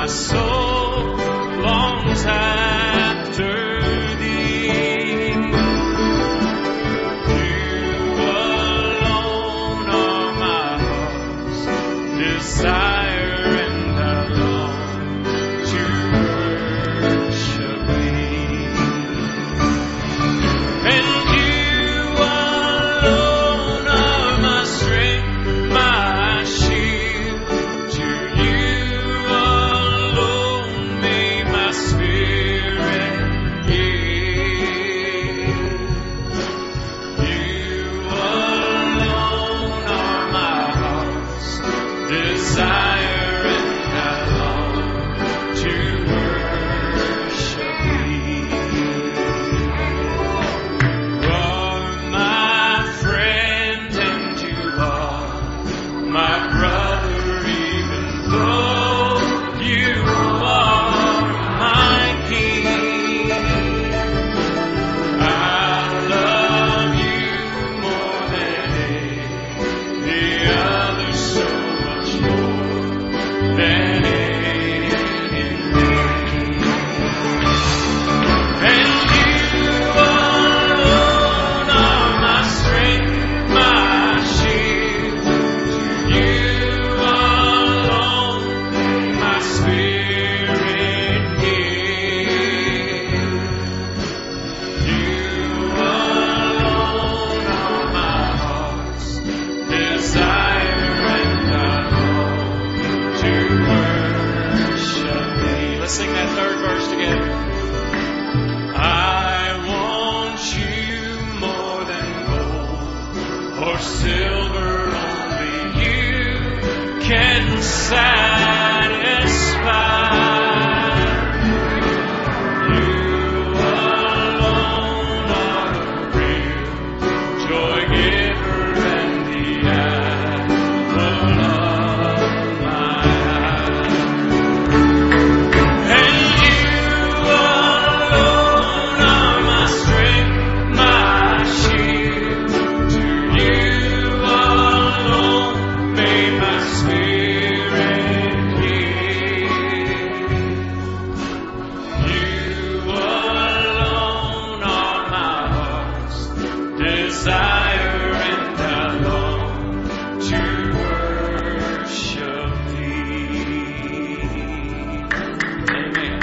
my soul longs after thee. You alone are my heart's desire, and I long to worship thee. And you alone are my strength, my shield. To you alone may my spirit yield. You alone are my heart's desire, and I long to worship thee. You are my friend, and you are my brother, even though you are my king. I love you more than any other, so much more than anything. And you alone are my strength, my shield. To you alone my spirit yield. You alone are my heart's desire, and I long to worship thee. Let's sing that third verse together. I want you more than gold or silver, only you can satisfy. You alone are the real joy giver and the apple of my eye. And you alone are my strength, my shield. To you alone may my spirit yield. You alone are my heart's desire, and I long to worship thee. Amen.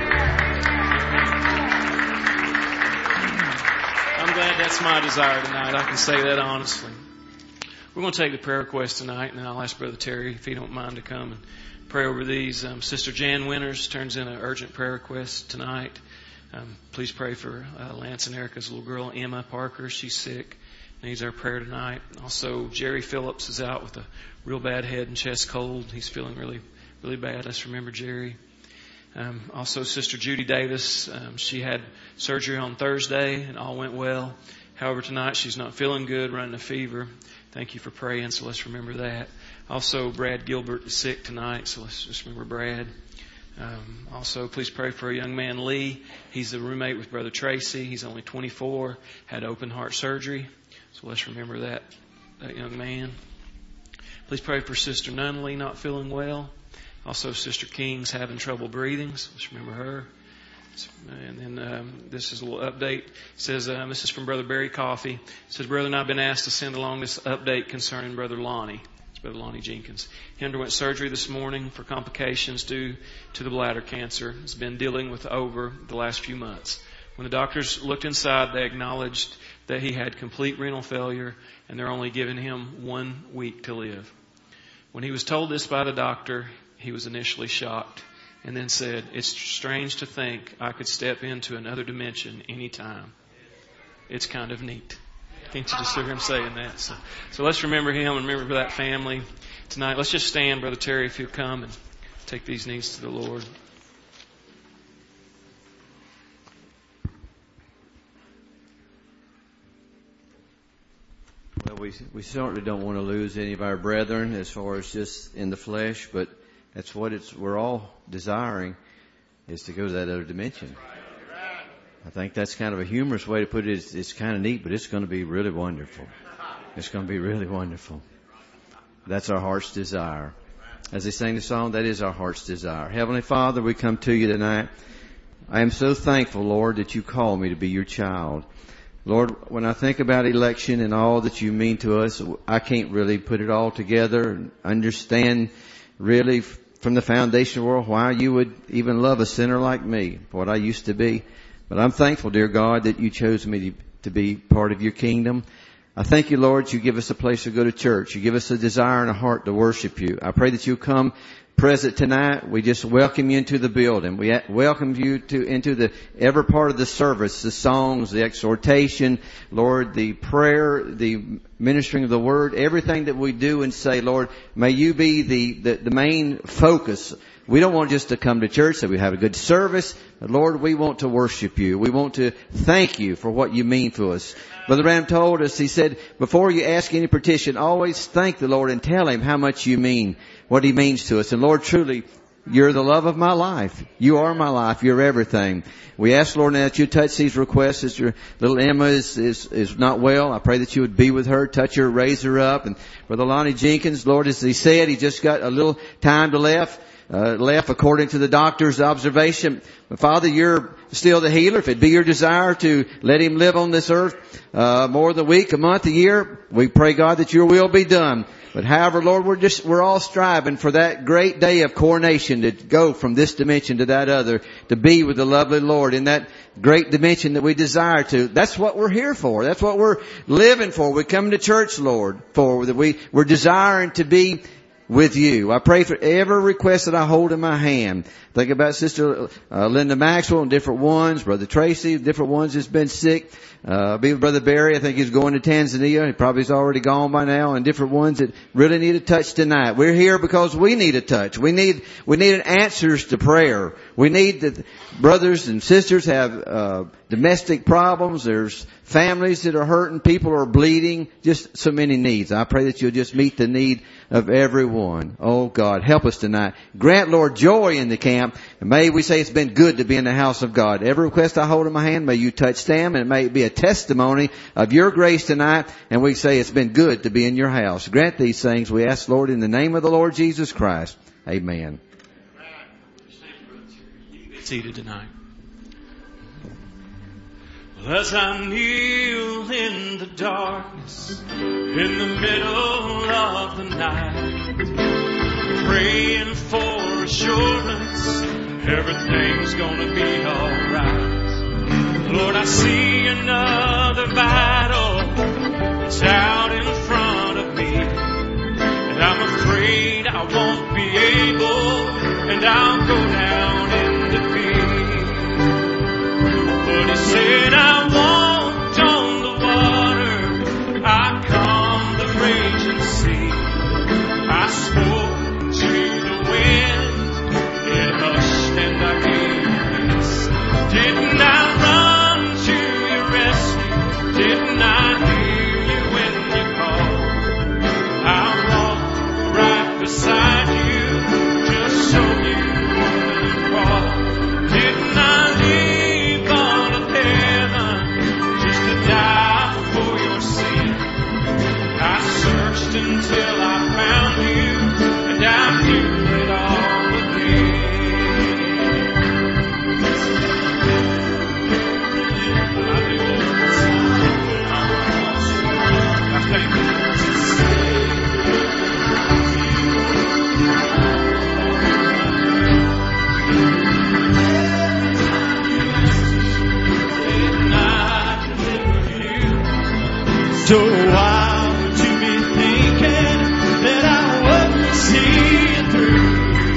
I'm glad that's my desire tonight. I can say that honestly. We're going to take the prayer request tonight, and I'll ask Brother Terry if he don't mind to come and pray over these. Sister Jan Winters turns in an urgent prayer request tonight. Please pray for Lance and Erica's little girl, Emma Parker. She's sick, needs our prayer tonight. Also, Jerry Phillips is out with a real bad head and chest cold. He's feeling really, really bad. Let's remember Jerry. Also, Sister Judy Davis, she had surgery on Thursday and all went well. However, tonight she's not feeling good, running a fever. Thank you for praying, so let's remember that. Also, Brad Gilbert is sick tonight, so let's just remember Brad. Also, please pray for a young man, Lee. He's a roommate with Brother Tracy. He's only 24, had open heart surgery, so let's remember that young man. Please pray for Sister Nunley, not feeling well. Also, Sister King's having trouble breathing, so let's remember her. And then this is a little update. It says, this is from Brother Barry Coffey. It says, Brother and I have been asked to send along this update concerning Brother Lonnie. It's Brother Lonnie Jenkins. He underwent surgery this morning for complications due to the bladder cancer. He's been dealing with over the last few months. When the doctors looked inside, they acknowledged that he had complete renal failure, and they're only giving him 1 week to live. When he was told this by the doctor, he was initially shocked, and then said, it's strange to think I could step into another dimension anytime. It's kind of neat. Can't you just hear him saying that? So let's remember him and remember that family tonight. Let's just stand, Brother Terry, if you'll come and take these needs to the Lord. Well, we certainly don't want to lose any of our brethren as far as just in the flesh, but that's what we're all desiring, is to go to that other dimension. I think that's kind of a humorous way to put it. It's kind of neat, but it's going to be really wonderful. It's going to be really wonderful. That's our heart's desire. As they sang the song, that is our heart's desire. Heavenly Father, we come to you tonight. I am so thankful, Lord, that you call me to be your child. Lord, when I think about election and all that you mean to us, I can't really put it all together and understand really from the foundation of the world why you would even love a sinner like me, what I used to be. But I'm thankful, dear God, that you chose me to be part of your kingdom. I thank you, Lord, you give us a place to go to church. You give us a desire and a heart to worship you. I pray that you'll come present tonight. We just welcome you into the building. We welcome you into every part of the service, the songs, the exhortation, Lord, the prayer, the ministering of the word, everything that we do and say, Lord, may you be the main focus. We don't want just to come to church so we have a good service, but Lord, we want to worship you. We want to thank you for what you mean to us. Brother Branham told us, he said, before you ask any petition, always thank the Lord and tell him how much you mean, what he means to us. And Lord, truly, you're the love of my life. You are my life. You're everything. We ask, Lord, now that you touch these requests. Sister little Emma is not well. I pray that you would be with her, touch her, raise her up. And Brother Lonnie Jenkins, Lord, as he said, he just got a little time to left according to the doctor's observation. But Father, you're still the healer. If it be your desire to let him live on this earth more than a week, a month, a year, we pray, God, that your will be done. But however, Lord, we're all striving for that great day of coronation to go from this dimension to that other, to be with the lovely Lord in that great dimension that we desire to. That's what we're here for. That's what we're living for. We come to church, Lord, for that we're desiring to be with you. I pray for every request that I hold in my hand. Think about Sister Linda Maxwell and different ones, Brother Tracy, different ones that's been sick. Be with Brother Barry. I think he's going to Tanzania. He probably's already gone by now, and different ones that really need a touch tonight. We're here because we need a touch. We need answers to prayer. We need that brothers and sisters have domestic problems. There's families that are hurting. People are bleeding. Just so many needs. I pray that you'll just meet the need of everyone. Oh God, help us tonight. Grant, Lord, joy in the camp. And may we say it's been good to be in the house of God. Every request I hold in my hand, may you touch them, and it may be a testimony of your grace tonight. And we say it's been good to be in your house. Grant these things, we ask, Lord, in the name of the Lord Jesus Christ. Amen. Seated tonight. As I kneel in the darkness, in the middle of the night, praying for assurance, everything's gonna be alright. Lord, I see another battle, it's out in front of me, and I'm afraid I won't be able, and I'll go down in defeat. But he said, I walked on the water, I calmed the raging sea, I spoke to the wind, it hushed and I gave peace. Didn't I run to your rescue? Didn't I hear you when you called? I walked right beside you, just so you wouldn't fall. Didn't I leave all of heaven just to die for your sin? I searched until I found you, and I'll do it all again. I thank you. So why would you be thinking that I wouldn't see it through?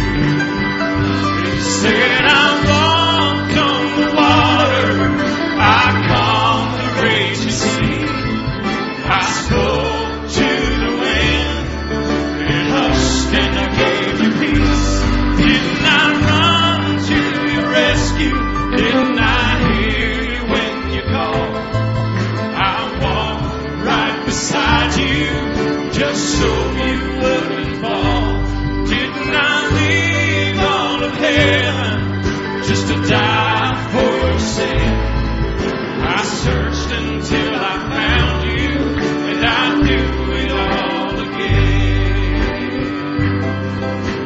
He said I walked on the water, I calmed the raging sea, I spoke to the wind, it hushed and I gave you peace. Didn't I run to your rescue? Didn't I hear you when you called? I walked right beside you, just so you wouldn't fall. Didn't I leave all of heaven just to die for your sin? I searched until I found you, and I'll do it all again.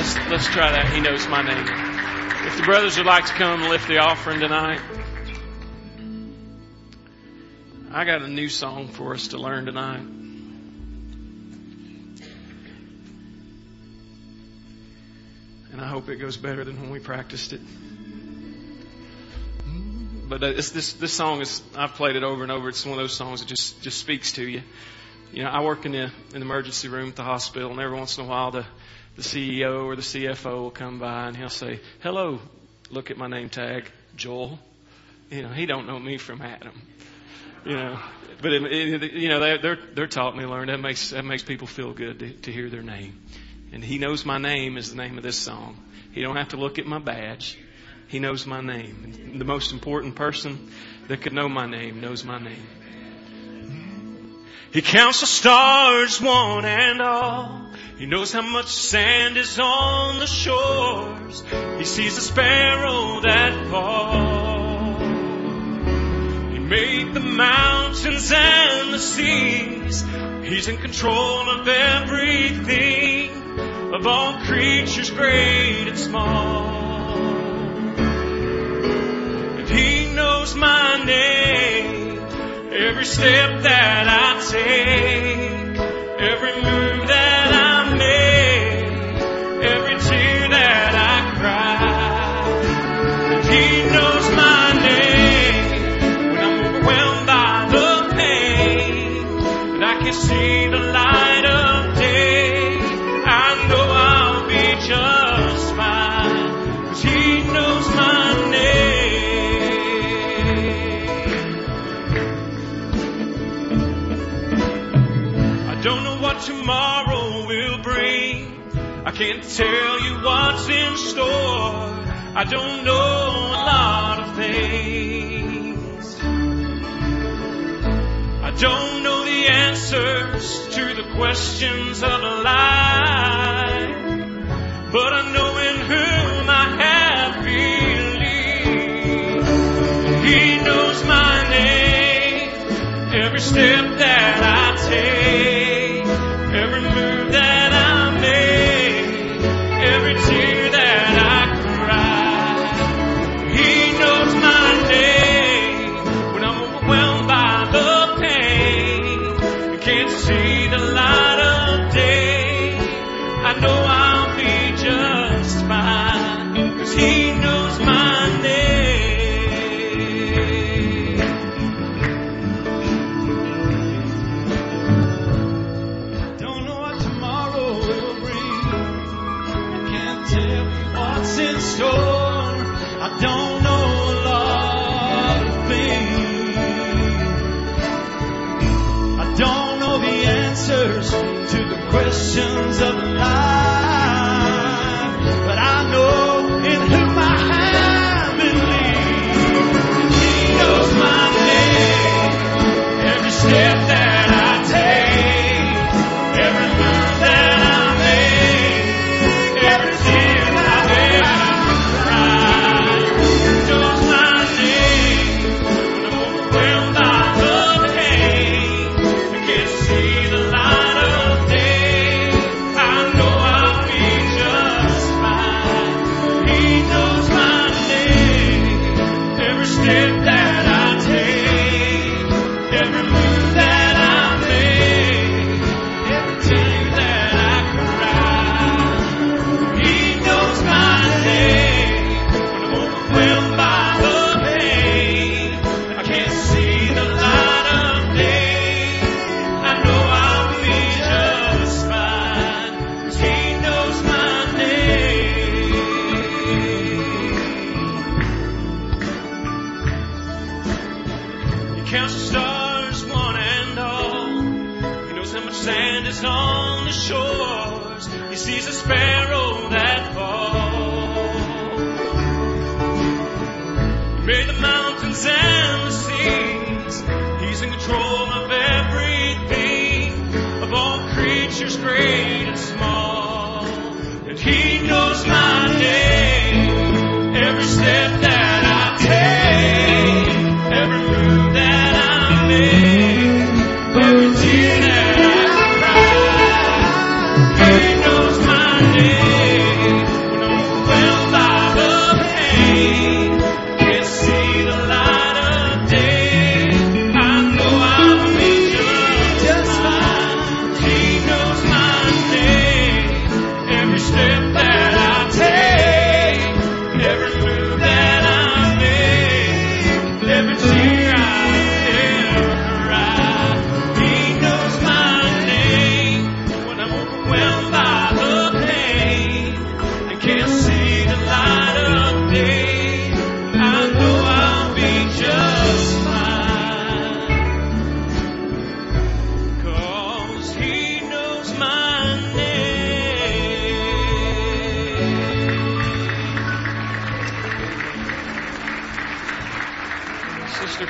let's try that. He knows my name. If the brothers would like to come and lift the offering tonight, I got a new song for us to learn tonight. And I hope it goes better than when we practiced it. But this song is, I've played it over and over. It's one of those songs that just speaks to you. You know, I work in the emergency room at the hospital, and every once in a while the CEO or the CFO will come by and he'll say, "Hello, look at my name tag, Joel." You know, he don't know me from Adam. You know, but you know they're taught me to learn. That makes people feel good to hear their name. And He knows my name is the name of this song. He don't have to look at my badge. He knows my name. And the most important person that could know my name knows my name. He counts the stars, one and all. He knows how much sand is on the shores. He sees the sparrow that falls. He made the mountains and the seas. He's in control of everything, of all creatures great and small. And He knows my name, every step that I take, every move that I make, every tear that I cry. And He knows my name when I'm overwhelmed by the pain, and I can see the light of day. I know I'll be just fine, 'cause He knows my name. I don't know what tomorrow will bring. I can't tell you what's in store. I don't know a lot of things. I don't know the answers to the questions of life, but I know in whom I have believed. He knows my name, every step that I take, every move that I make, every tear that I cry. He knows my name when I'm overwhelmed by the pain, and can't see the light of day. I know I'll be just fine, 'cause He knows my name. Don't know what tomorrow will bring. I can't tell you what's in store. I don't know a lot of things. I don't know the answers to the questions of life, but I know in whom I have believed. He knows my name, every step that I take, every move that I make, every tear that I cry. He knows my name when I'm overwhelmed by the pain, I can't see the light of day. I know I'll be just fine. He knows my name, every step that I take, every move that I make, every tear that I cry. He knows my name when I'm overwhelmed by the pain, I can't see the light of day. I know I'll be just fine, 'cause He knows my name. He counts the stars, one and all. He knows how much sand is on the shores. He sees a sparrow that falls. He made the mountains and the seas. He's in control of everything, of all creatures great and small. And He knows my name, every step that I take, every move that I make, every tear that I cry. He knows my name.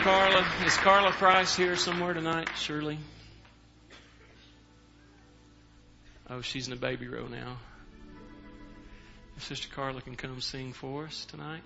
Carla. Is Carla Price here somewhere tonight, Shirley? Oh, she's in the baby row now. If Sister Carla can come sing for us tonight.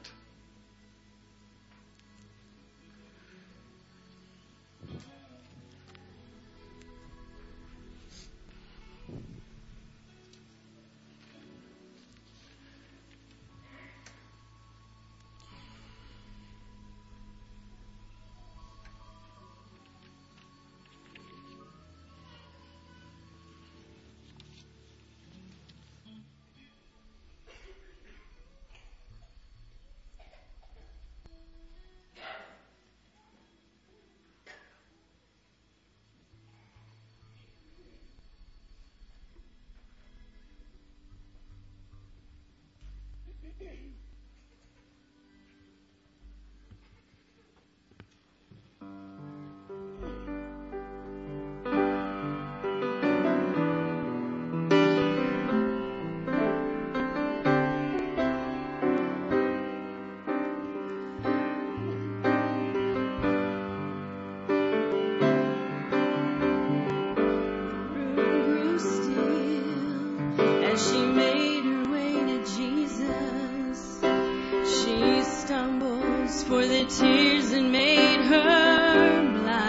For the tears that made her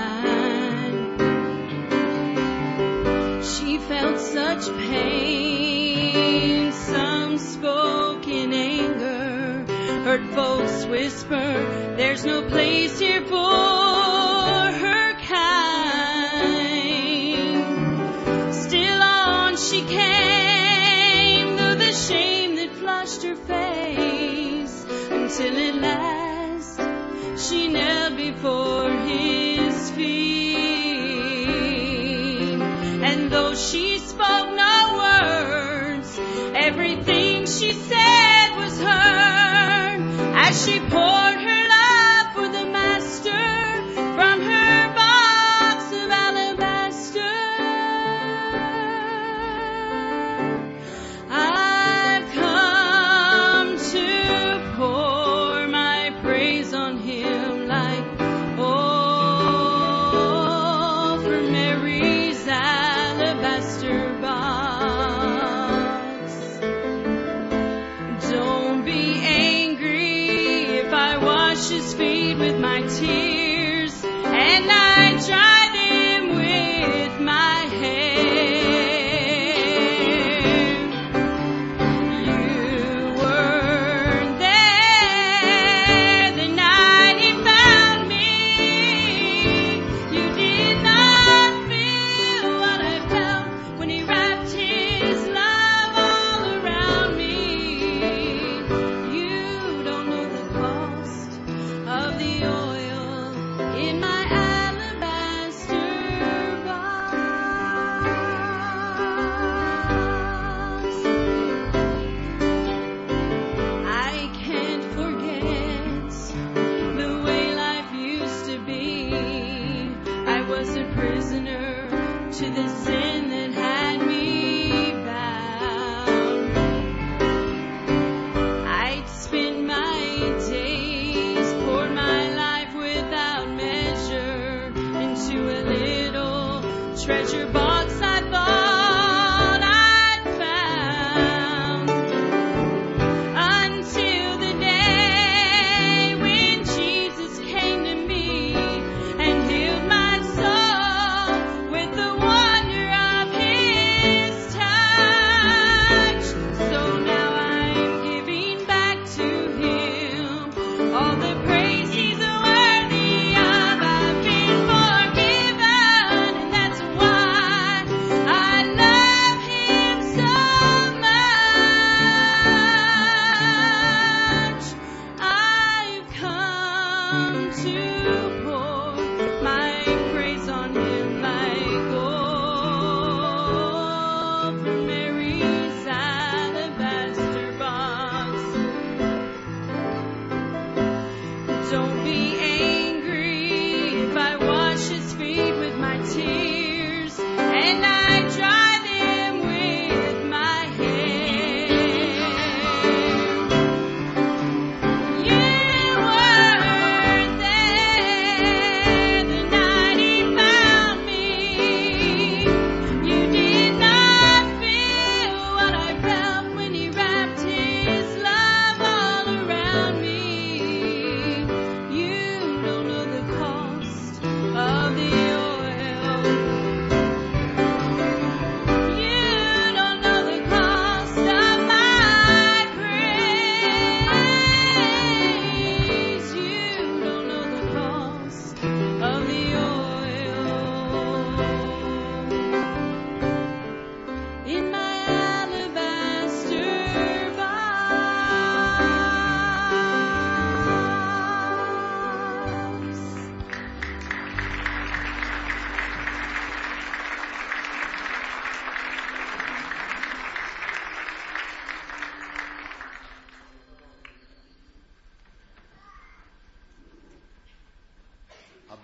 blind. She felt such pain, some spoke in anger. Heard folks whisper, there's no place here for her kind. Still on she came, through the shame that flushed her face, until at last she knelt before his feet. And though she spoke no words, everything she said was heard, as she poured her love for the Master from her box of alabaster. I've come to pour my praise on him like oil from Mary's alabaster box. Don't be angry if I was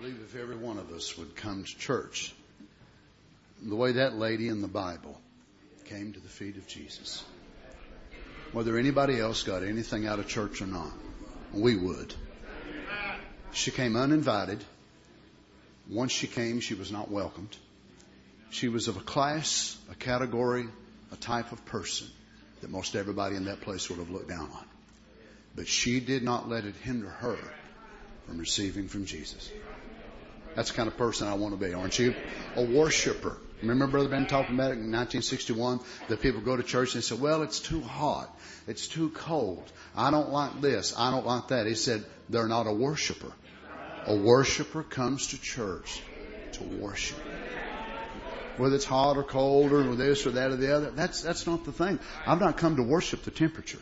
believe if every one of us would come to church the way that lady in the Bible came to the feet of Jesus, whether anybody else got anything out of church or not, we would. She came uninvited. Once she came, she was not welcomed. She was of a class, a category, a type of person that most everybody in that place would have looked down on. But she did not let it hinder her from receiving from Jesus. That's the kind of person I want to be, aren't you? A worshiper. Remember Brother Ben talking about it in 1961? That people go to church and they say, well, it's too hot. It's too cold. I don't like this. I don't like that. He said, they're not a worshiper. A worshiper comes to church to worship. Whether it's hot or cold or this or that or the other, that's not the thing. I've not come to worship the temperature.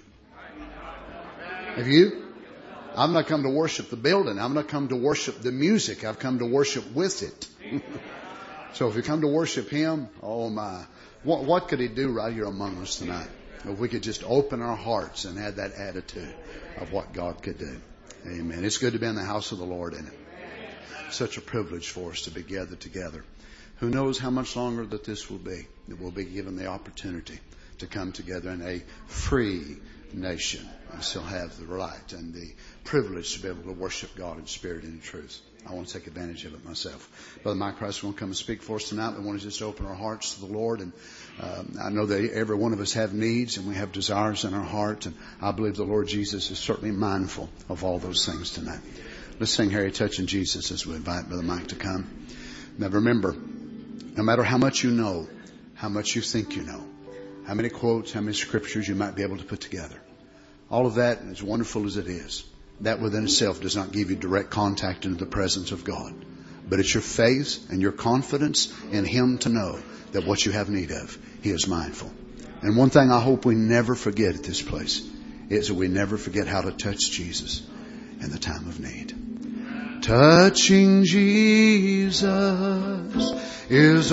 Have you? I've not come to worship the building. I've not come to worship the music. I've come to worship with it. So if you come to worship Him, oh my, what could He do right here among us tonight? If we could just open our hearts and have that attitude of what God could do. Amen. It's good to be in the house of the Lord, isn't it? Such a privilege for us to be gathered together. Who knows how much longer that this will be, that we'll be given the opportunity to come together in a free nation and still have the right and the privilege to be able to worship God in spirit and in truth. I want to take advantage of it myself. Brother Mike Price is going to come and speak for us tonight. We want to just open our hearts to the Lord. And I know that every one of us have needs and we have desires in our heart. And I believe the Lord Jesus is certainly mindful of all those things tonight. Let's sing Harry Touching Jesus as we invite Brother Mike to come. Now remember, no matter how much you know, how much you think you know, how many quotes, how many scriptures you might be able to put together, all of that, as wonderful as it is, that within itself does not give you direct contact into the presence of God. But it's your faith and your confidence in Him to know that what you have need of, He is mindful. And one thing I hope we never forget at this place is that we never forget how to touch Jesus in the time of need. Touching Jesus is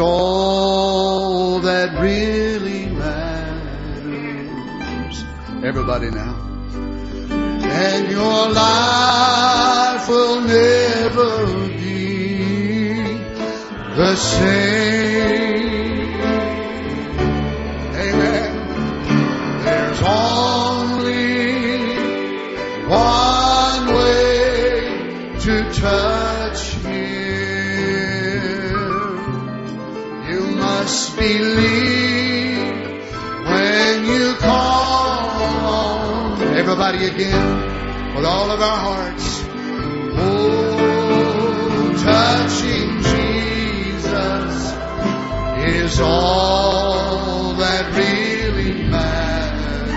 all that really matters. Everybody now. And your life will never be the same. Amen. There's only one way to touch Him. You must believe when you call. Everybody again. With all of our hearts. Oh, touching Jesus is all that really matters.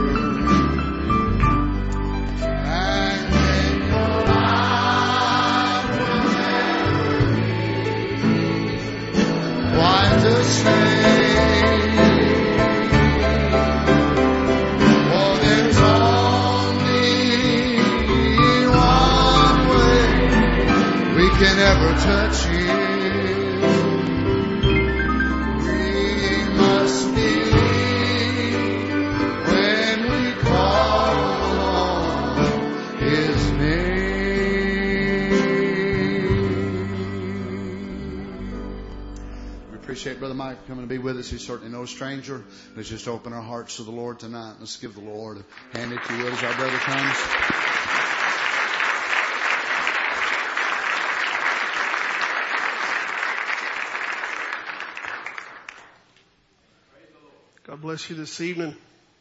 And then your life will never be quite the same. For there's can ever touch Him. We must believe when we call on His name. We appreciate Brother Mike coming to be with us. He's certainly no stranger. Let's just open our hearts to the Lord tonight. Let's give the Lord a hand, if you would, as our brother comes. God bless you this evening.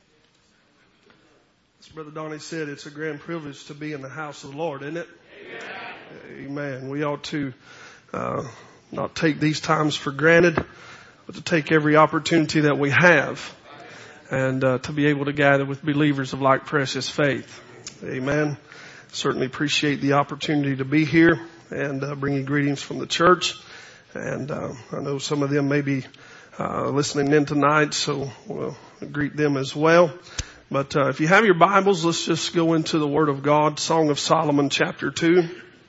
As Brother Donnie said, it's a grand privilege to be in the house of the Lord, isn't it? Amen. Amen. We ought to not take these times for granted, but to take every opportunity that we have and to be able to gather with believers of like precious faith. Amen. Certainly appreciate the opportunity to be here and bring you greetings from the church. And I know some of them may be listening in tonight, so we'll greet them as well. But if you have your Bibles, let's just go into the Word of God, Song of Solomon, chapter 2.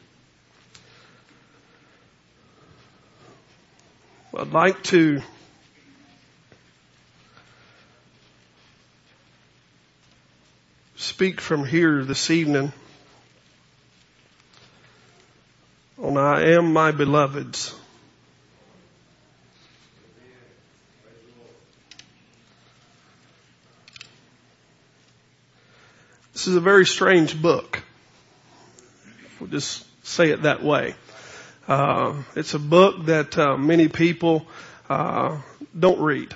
I'd like to speak from here this evening on I am my beloved's. This is a very strange book. We'll just say it that way. It's a book that many people don't read.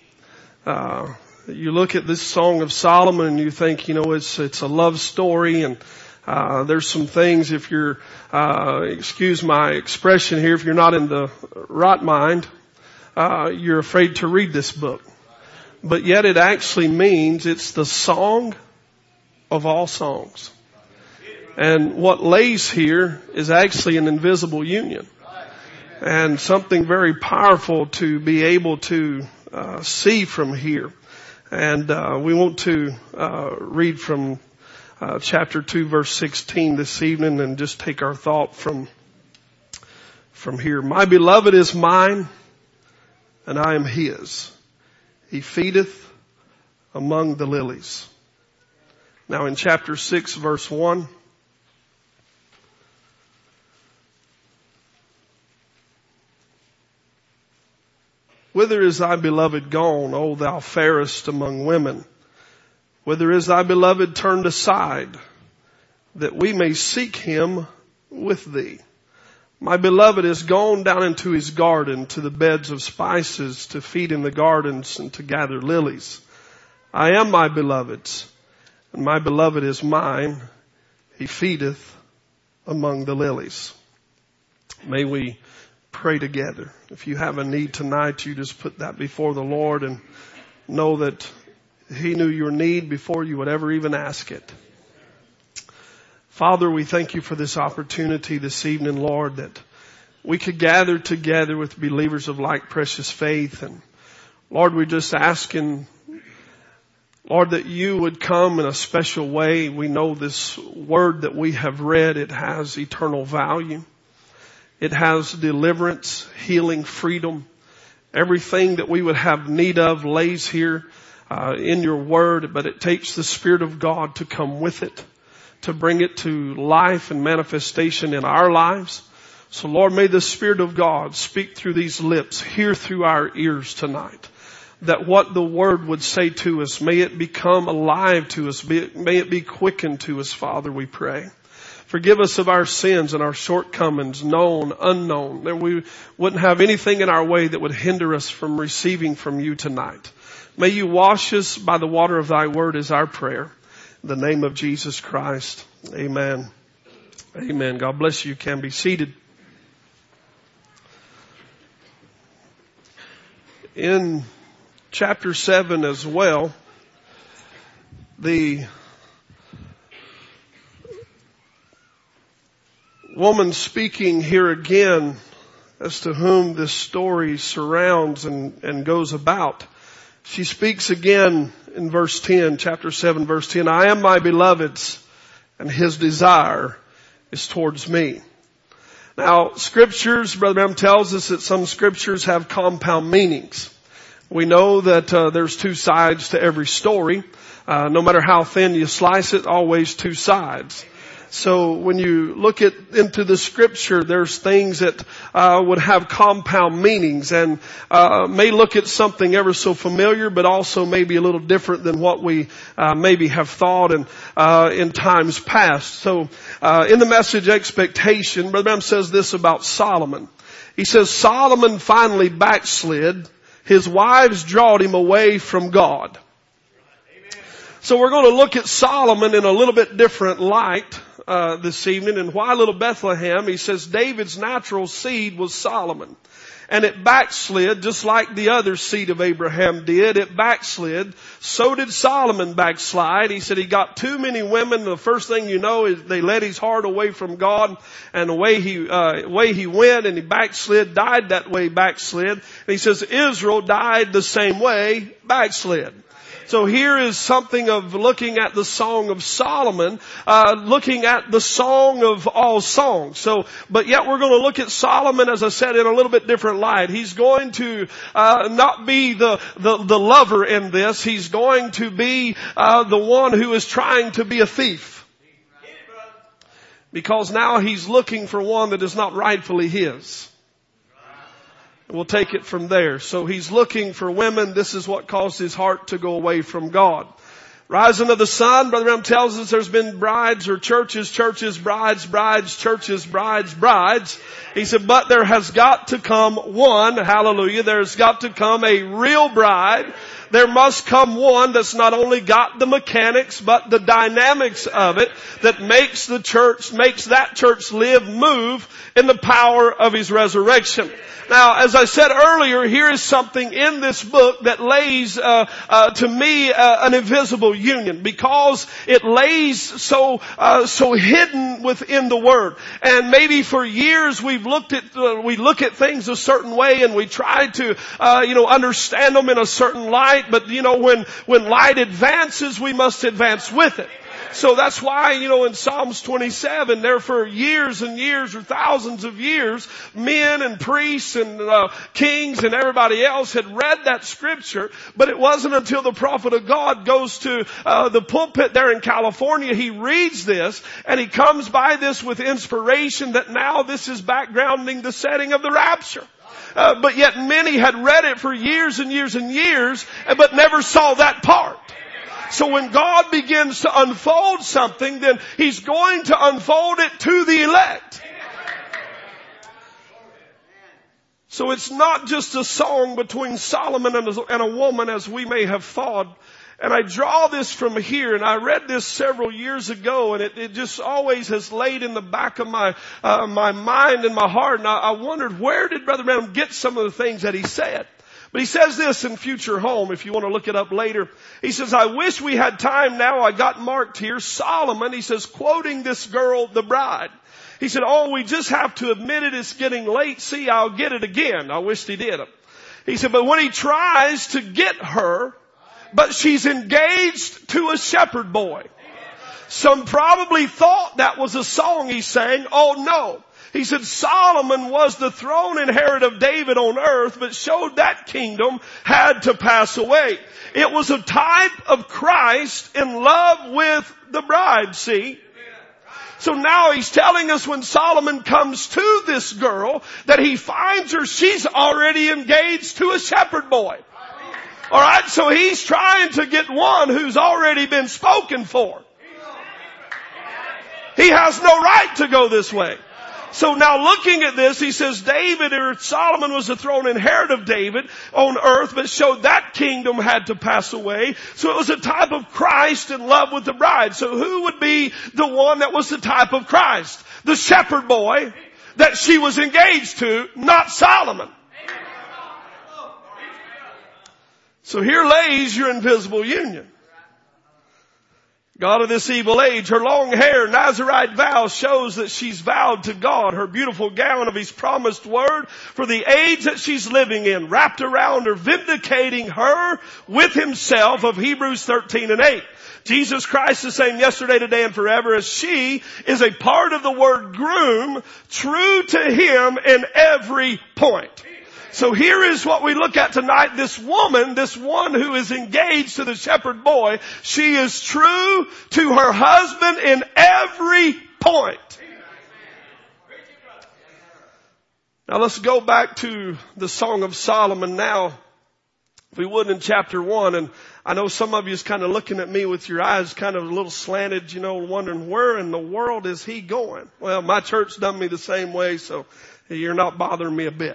You look at this Song of Solomon and you think, it's a love story, and there's some things, if you're, excuse my expression here, if you're not in the right mind, you're afraid to read this book. But yet it actually means it's the song of all songs. And what lays here is actually an invisible union. And something very powerful to be able to see from here. And we want to read from chapter 2, verse 16 this evening, and just take our thought from here. My beloved is mine, and I am his. He feedeth among the lilies. Now in chapter 6, verse 1, whither is thy beloved gone, O thou fairest among women? Whither is thy beloved turned aside, that we may seek him with thee? My beloved is gone down into his garden, to the beds of spices, to feed in the gardens and to gather lilies. I am my beloved's, and my beloved is mine. He feedeth among the lilies. May we pray together. If you have a need tonight, you just put that before the Lord and know that He knew your need before you would ever even ask it. Father, we thank you for this opportunity this evening, Lord, that we could gather together with believers of like precious faith. And Lord, we're just asking, Lord, that you would come in a special way. We know this word that we have read, it has eternal value. It has deliverance, healing, freedom. Everything that we would have need of lays here in your word, but it takes the Spirit of God to come with it, to bring it to life and manifestation in our lives. So Lord, may the Spirit of God speak through these lips, hear through our ears tonight, that what the word would say to us, may it become alive to us, may it be quickened to us, Father, we pray. Forgive us of our sins and our shortcomings, known, unknown, that we wouldn't have anything in our way that would hinder us from receiving from you tonight. May you wash us by the water of thy word is our prayer. In the name of Jesus Christ. Amen. Amen. God bless you. You can be seated. In chapter 7 as well, the woman speaking here again as to whom this story surrounds and goes about. She speaks again in verse 10, chapter 7, verse 10. I am my beloved's, and his desire is towards me. Now, scriptures, Brother Branham tells us that some scriptures have compound meanings. We know that there's two sides to every story. No matter how thin you slice it, always two sides. So when you look into the scripture, there's things that would have compound meanings and may look at something ever so familiar, but also maybe a little different than what we maybe have thought in times past. So in the message Expectation, Brother Branham says this about Solomon. He says, Solomon finally backslid. His wives drawed him away from God. So we're going to look at Solomon in a little bit different light this evening. And why little Bethlehem? He says David's natural seed was Solomon. And it backslid just like the other seed of Abraham did. It backslid. So did Solomon backslide. He said he got too many women. The first thing you know is they led his heart away from God. And the way he went and he backslid, died that way, backslid. And he says Israel died the same way, backslid. So here is something of looking at the Song of Solomon, looking at the song of all songs. But yet we're going to look at Solomon, as I said, in a little bit different light. He's going to not be the lover in this. He's going to be the one who is trying to be a thief. Because now he's looking for one that is not rightfully his. We'll take it from there. So he's looking for women. This is what caused his heart to go away from God. Rising of the sun, Brother Branham tells us there's been brides or churches, brides, churches, brides. He said, but there has got to come one, hallelujah, there's got to come a real bride. There must come one that's not only got the mechanics, but the dynamics of it that makes that church live, move in the power of His resurrection. Now, as I said earlier, here is something in this book that lays, to me, an invisible union, because it lays so hidden within the Word. And maybe for years we look at things a certain way, and we try to, understand them in a certain light. But when light advances, we must advance with it. So that's why, in Psalms 27, there for years and years or thousands of years, men and priests and kings and everybody else had read that scripture. But it wasn't until the prophet of God goes to the pulpit there in California, he reads this and he comes by this with inspiration that now this is backgrounding the setting of the rapture. But yet many had read it for years and years and years, but never saw that part. So when God begins to unfold something, then He's going to unfold it to the elect. So it's not just a song between Solomon and a woman as we may have thought. And I draw this from here, and I read this several years ago, and it just always has laid in the back of my mind and my heart. And I wondered, where did Brother Branham get some of the things that he said? But he says this in Future Home, if you want to look it up later. He says, I wish we had time now. I got marked here. Solomon, he says, quoting this girl, the bride. He said, we just have to admit it. It's getting late. See, I'll get it again. I wished he did. He said, but when he tries to get her, but she's engaged to a shepherd boy. Some probably thought that was a song he sang. Oh no. He said Solomon was the throne inheritor of David on earth, but showed that kingdom had to pass away. It was a type of Christ in love with the bride, see? So now he's telling us when Solomon comes to this girl that he finds her, she's already engaged to a shepherd boy. Alright, so he's trying to get one who's already been spoken for. He has no right to go this way. So now looking at this, he says Solomon was the throne inheritor of David on earth, but showed that kingdom had to pass away. So it was a type of Christ in love with the bride. So who would be the one that was the type of Christ? The shepherd boy that she was engaged to, not Solomon. So here lays your invisible union. God of this evil age, her long hair, Nazarite vow shows that she's vowed to God. Her beautiful gown of His promised word for the age that she's living in, wrapped around her, vindicating her with Himself of Hebrews 13:8. Jesus Christ the same yesterday, today, and forever, as she is a part of the word groom, true to Him in every point. So here is what we look at tonight. This woman, this one who is engaged to the shepherd boy, she is true to her husband in every point. Now let's go back to the Song of Solomon now, if we would, in chapter 1. And I know some of you is kind of looking at me with your eyes kind of a little slanted, wondering where in the world is he going? Well, my church done me the same way, so you're not bothering me a bit.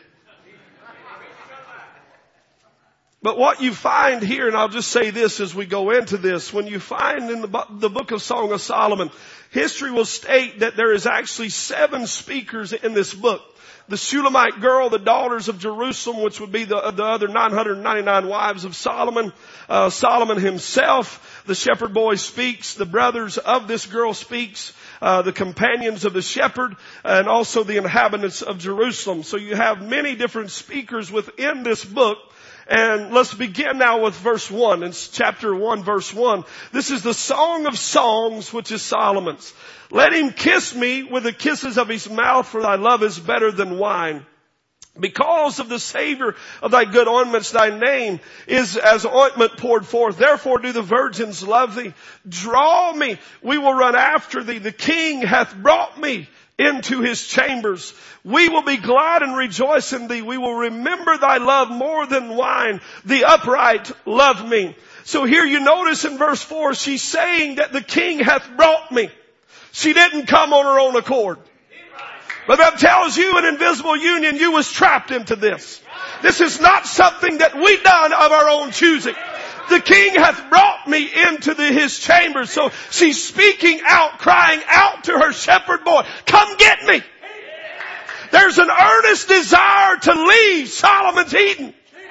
But what you find here, and I'll just say this as we go into this, when you find in the book of Song of Solomon, history will state that there is actually 7 speakers in this book. The Shulamite girl, the daughters of Jerusalem, which would be the other 999 wives of Solomon. Solomon himself, the shepherd boy speaks. The brothers of this girl speaks. The companions of the shepherd, and also the inhabitants of Jerusalem. So you have many different speakers within this book. And let's begin now with verse 1. It's chapter 1, verse 1. This is the Song of Songs, which is Solomon's. Let him kiss me with the kisses of his mouth, for thy love is better than wine. Because of the savor of thy good ointments, thy name is as ointment poured forth. Therefore do the virgins love thee. Draw me, we will run after thee. The king hath brought me into his chambers. We will be glad and rejoice in thee. We will remember thy love more than wine. The upright love me. So here you notice in verse 4, she's saying that the king hath brought me. She didn't come on her own accord. But that tells you an invisible union, you was trapped into this. This is not something that we done of our own choosing. The king hath brought me into his chambers. So she's speaking out, crying out to her shepherd boy, come get me. There's an earnest desire to leave Solomon's Eden.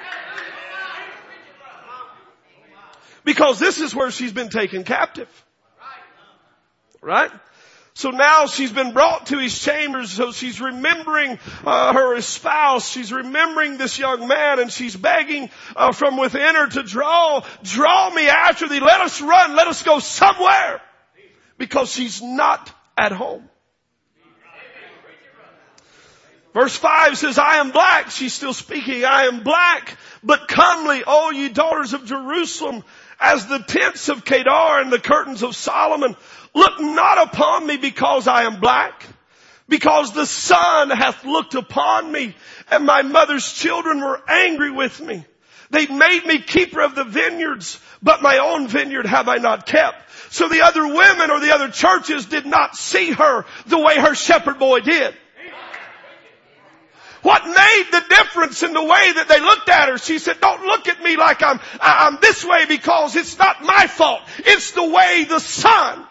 Because this is where she's been taken captive. Right? So now she's been brought to his chambers, so she's remembering her spouse. She's remembering this young man, and she's begging from within her to draw me after thee. Let us run. Let us go somewhere. Because she's not at home. Verse 5 says, I am black. She's still speaking. I am black, but comely, O ye daughters of Jerusalem, as the tents of Kedar and the curtains of Solomon. Look not upon me because I am black, because the sun hath looked upon me, and my mother's children were angry with me. They made me keeper of the vineyards, but my own vineyard have I not kept. So the other women or the other churches did not see her the way her shepherd boy did. What made the difference in the way that they looked at her? She said, don't look at me like I'm this way, because it's not my fault. It's the way the sun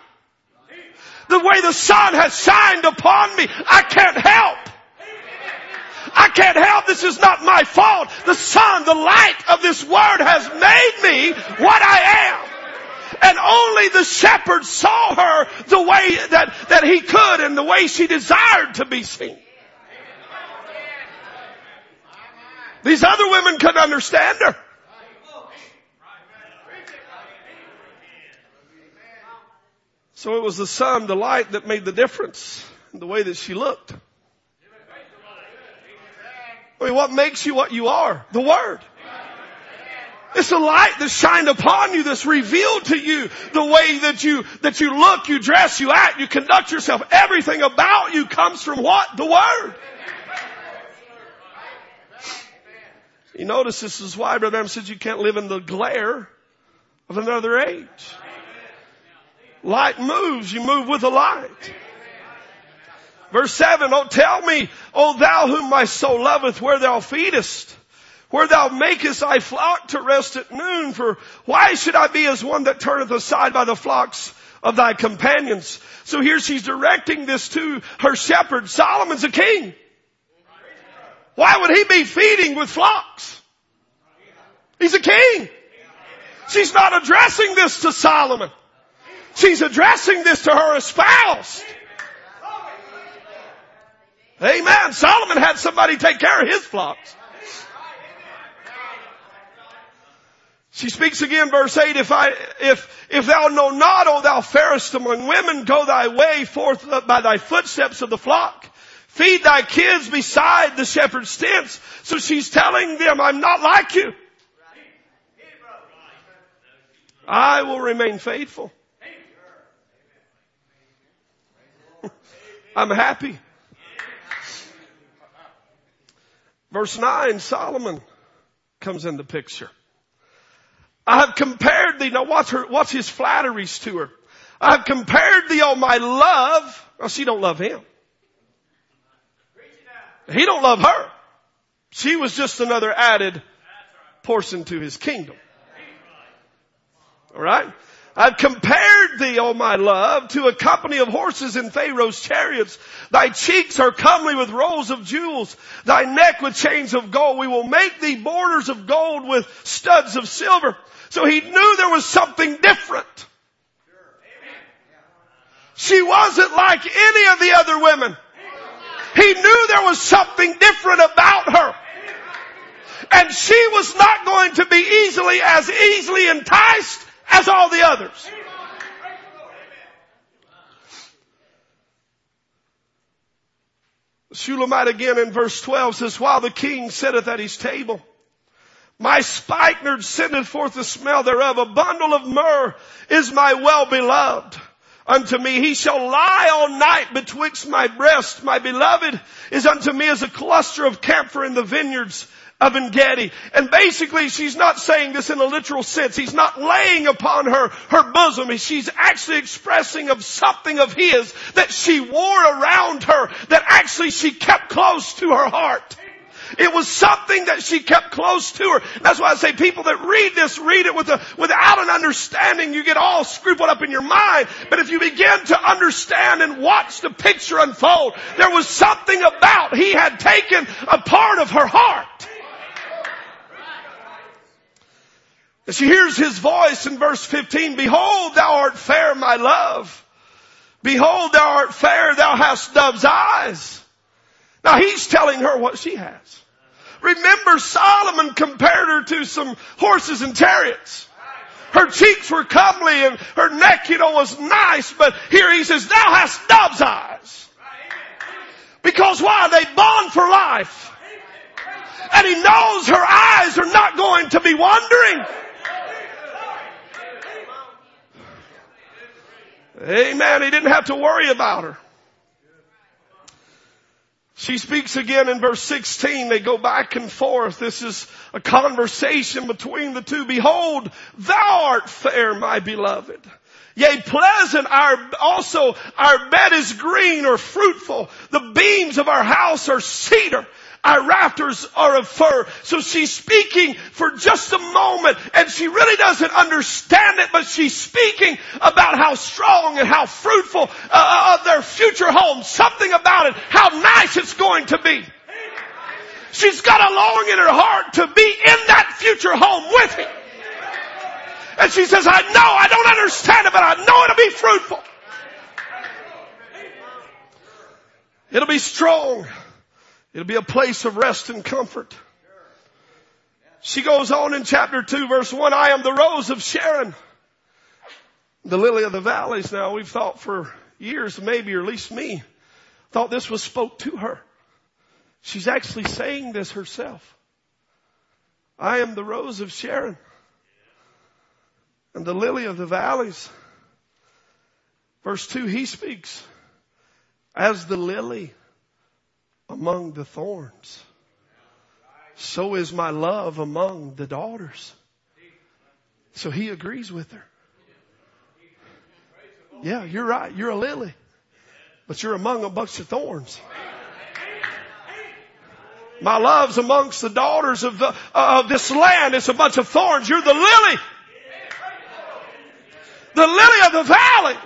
has shined upon me. I can't help. I can't help. This is not my fault. The sun, the light of this word has made me what I am. And only the shepherd saw her the way that he could, and the way she desired to be seen. These other women couldn't understand her. So it was the sun, the light, that made the difference in the way that she looked. I mean, what makes you what you are? The Word. It's a light that shined upon you, that's revealed to you the way that you look, you dress, you act, you conduct yourself. Everything about you comes from what? The Word. You notice this is why Brother Adam says you can't live in the glare of another age. Light moves. You move with the light. Verse 7, oh, tell me, O thou whom my soul loveth, where thou feedest, where thou makest thy flock to rest at noon. For why should I be as one that turneth aside by the flocks of thy companions? So here she's directing this to her shepherd. Solomon's a king. Why would he be feeding with flocks? He's a king. She's not addressing this to Solomon. She's addressing this to her espoused. Amen. Solomon had somebody take care of his flocks. She speaks again, verse 8, if thou know not, O thou fairest among women, go thy way forth by thy footsteps of the flock. Feed thy kids beside the shepherd's tents. So she's telling them, I'm not like you. I will remain faithful. I'm happy. Verse 9, Solomon comes in the picture. I have compared thee. Now what's his flatteries to her? I have compared thee, O my love. Now she don't love him. He don't love her. She was just another added portion to his kingdom. All right? I've compared thee, O my love, to a company of horses in Pharaoh's chariots. Thy cheeks are comely with rows of jewels, thy neck with chains of gold. We will make thee borders of gold with studs of silver. So he knew there was something different. She wasn't like any of the other women. He knew there was something different about her. And she was not going to be as easily enticed as all the others. Shulamite again in verse 12 says, while the king sitteth at his table, my spikenard sendeth forth the smell thereof. A bundle of myrrh is my well-beloved unto me. He shall lie all night betwixt my breast. My beloved is unto me as a cluster of camphor in the vineyards of En-gedi. And basically she's not saying this in a literal sense. He's not laying upon her bosom. She's actually expressing of something of his that she wore around her, that actually she kept close to her heart. It was something that she kept close to her. That's why I say people that read this, read it without an understanding. You get all screwed up in your mind. But if you begin to understand and watch the picture unfold, there was something about he had taken a part of her heart. And she hears his voice in verse 15. Behold, thou art fair, my love. Behold, thou art fair, thou hast dove's eyes. Now he's telling her what she has. Remember, Solomon compared her to some horses and chariots. Her cheeks were comely and her neck, was nice. But here he says, thou hast dove's eyes. Because why? They bond for life. And he knows her eyes are not going to be wandering. Amen. He didn't have to worry about her. She speaks again in verse 16. They go back and forth. This is a conversation between the two. Behold, thou art fair, my beloved. Yea, pleasant, also our bed is green or fruitful. The beams of our house are cedar. Our rafters are of fir. So she's speaking for just a moment, and she really doesn't understand it, but she's speaking about how strong and how fruitful of their future home. Something about it, how nice it's going to be. She's got a longing in her heart to be in that future home with him. And she says, I don't understand it, but I know it'll be fruitful. It'll be strong. It'll be a place of rest and comfort. She goes on in chapter 2, verse 1, I am the rose of Sharon, the lily of the valleys. Now, we've thought for years, maybe, or at least me, thought this was spoke to her. She's actually saying this herself. I am the rose of Sharon and the lily of the valleys. Verse 2, he speaks as the lily among the thorns, so is my love among the daughters. So he agrees with her. Yeah, you're right. You're a lily, but you're among a bunch of thorns. My love's amongst the daughters of this land. It's a bunch of thorns. You're the lily of the valley.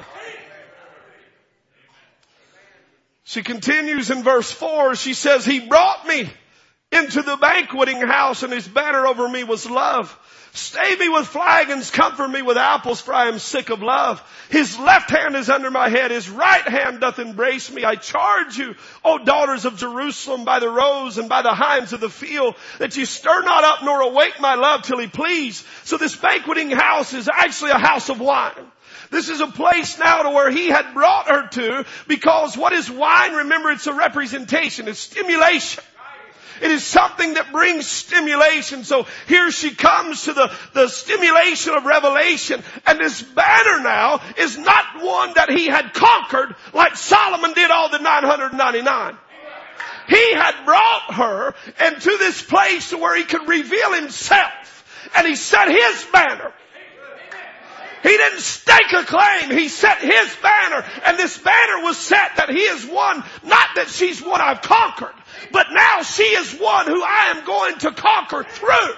She continues in verse 4. She says, he brought me into the banqueting house, and his banner over me was love. Stay me with flagons, comfort me with apples, for I am sick of love. His left hand is under my head, his right hand doth embrace me. I charge you, O daughters of Jerusalem, by the roes and by the hinds of the field, that you stir not up nor awake my love till he please. So this banqueting house is actually a house of wine. This is a place now to where he had brought her to, because what is wine? Remember, it's a representation. It's stimulation. It is something that brings stimulation. So here she comes to the stimulation of revelation. And this banner now is not one that he had conquered like Solomon did all the 999. He had brought her into this place where he could reveal himself. And he set his banner. He didn't stake a claim. He set his banner. And this banner was set that he is one, not that she's one I've conquered, but now she is one who I am going to conquer through.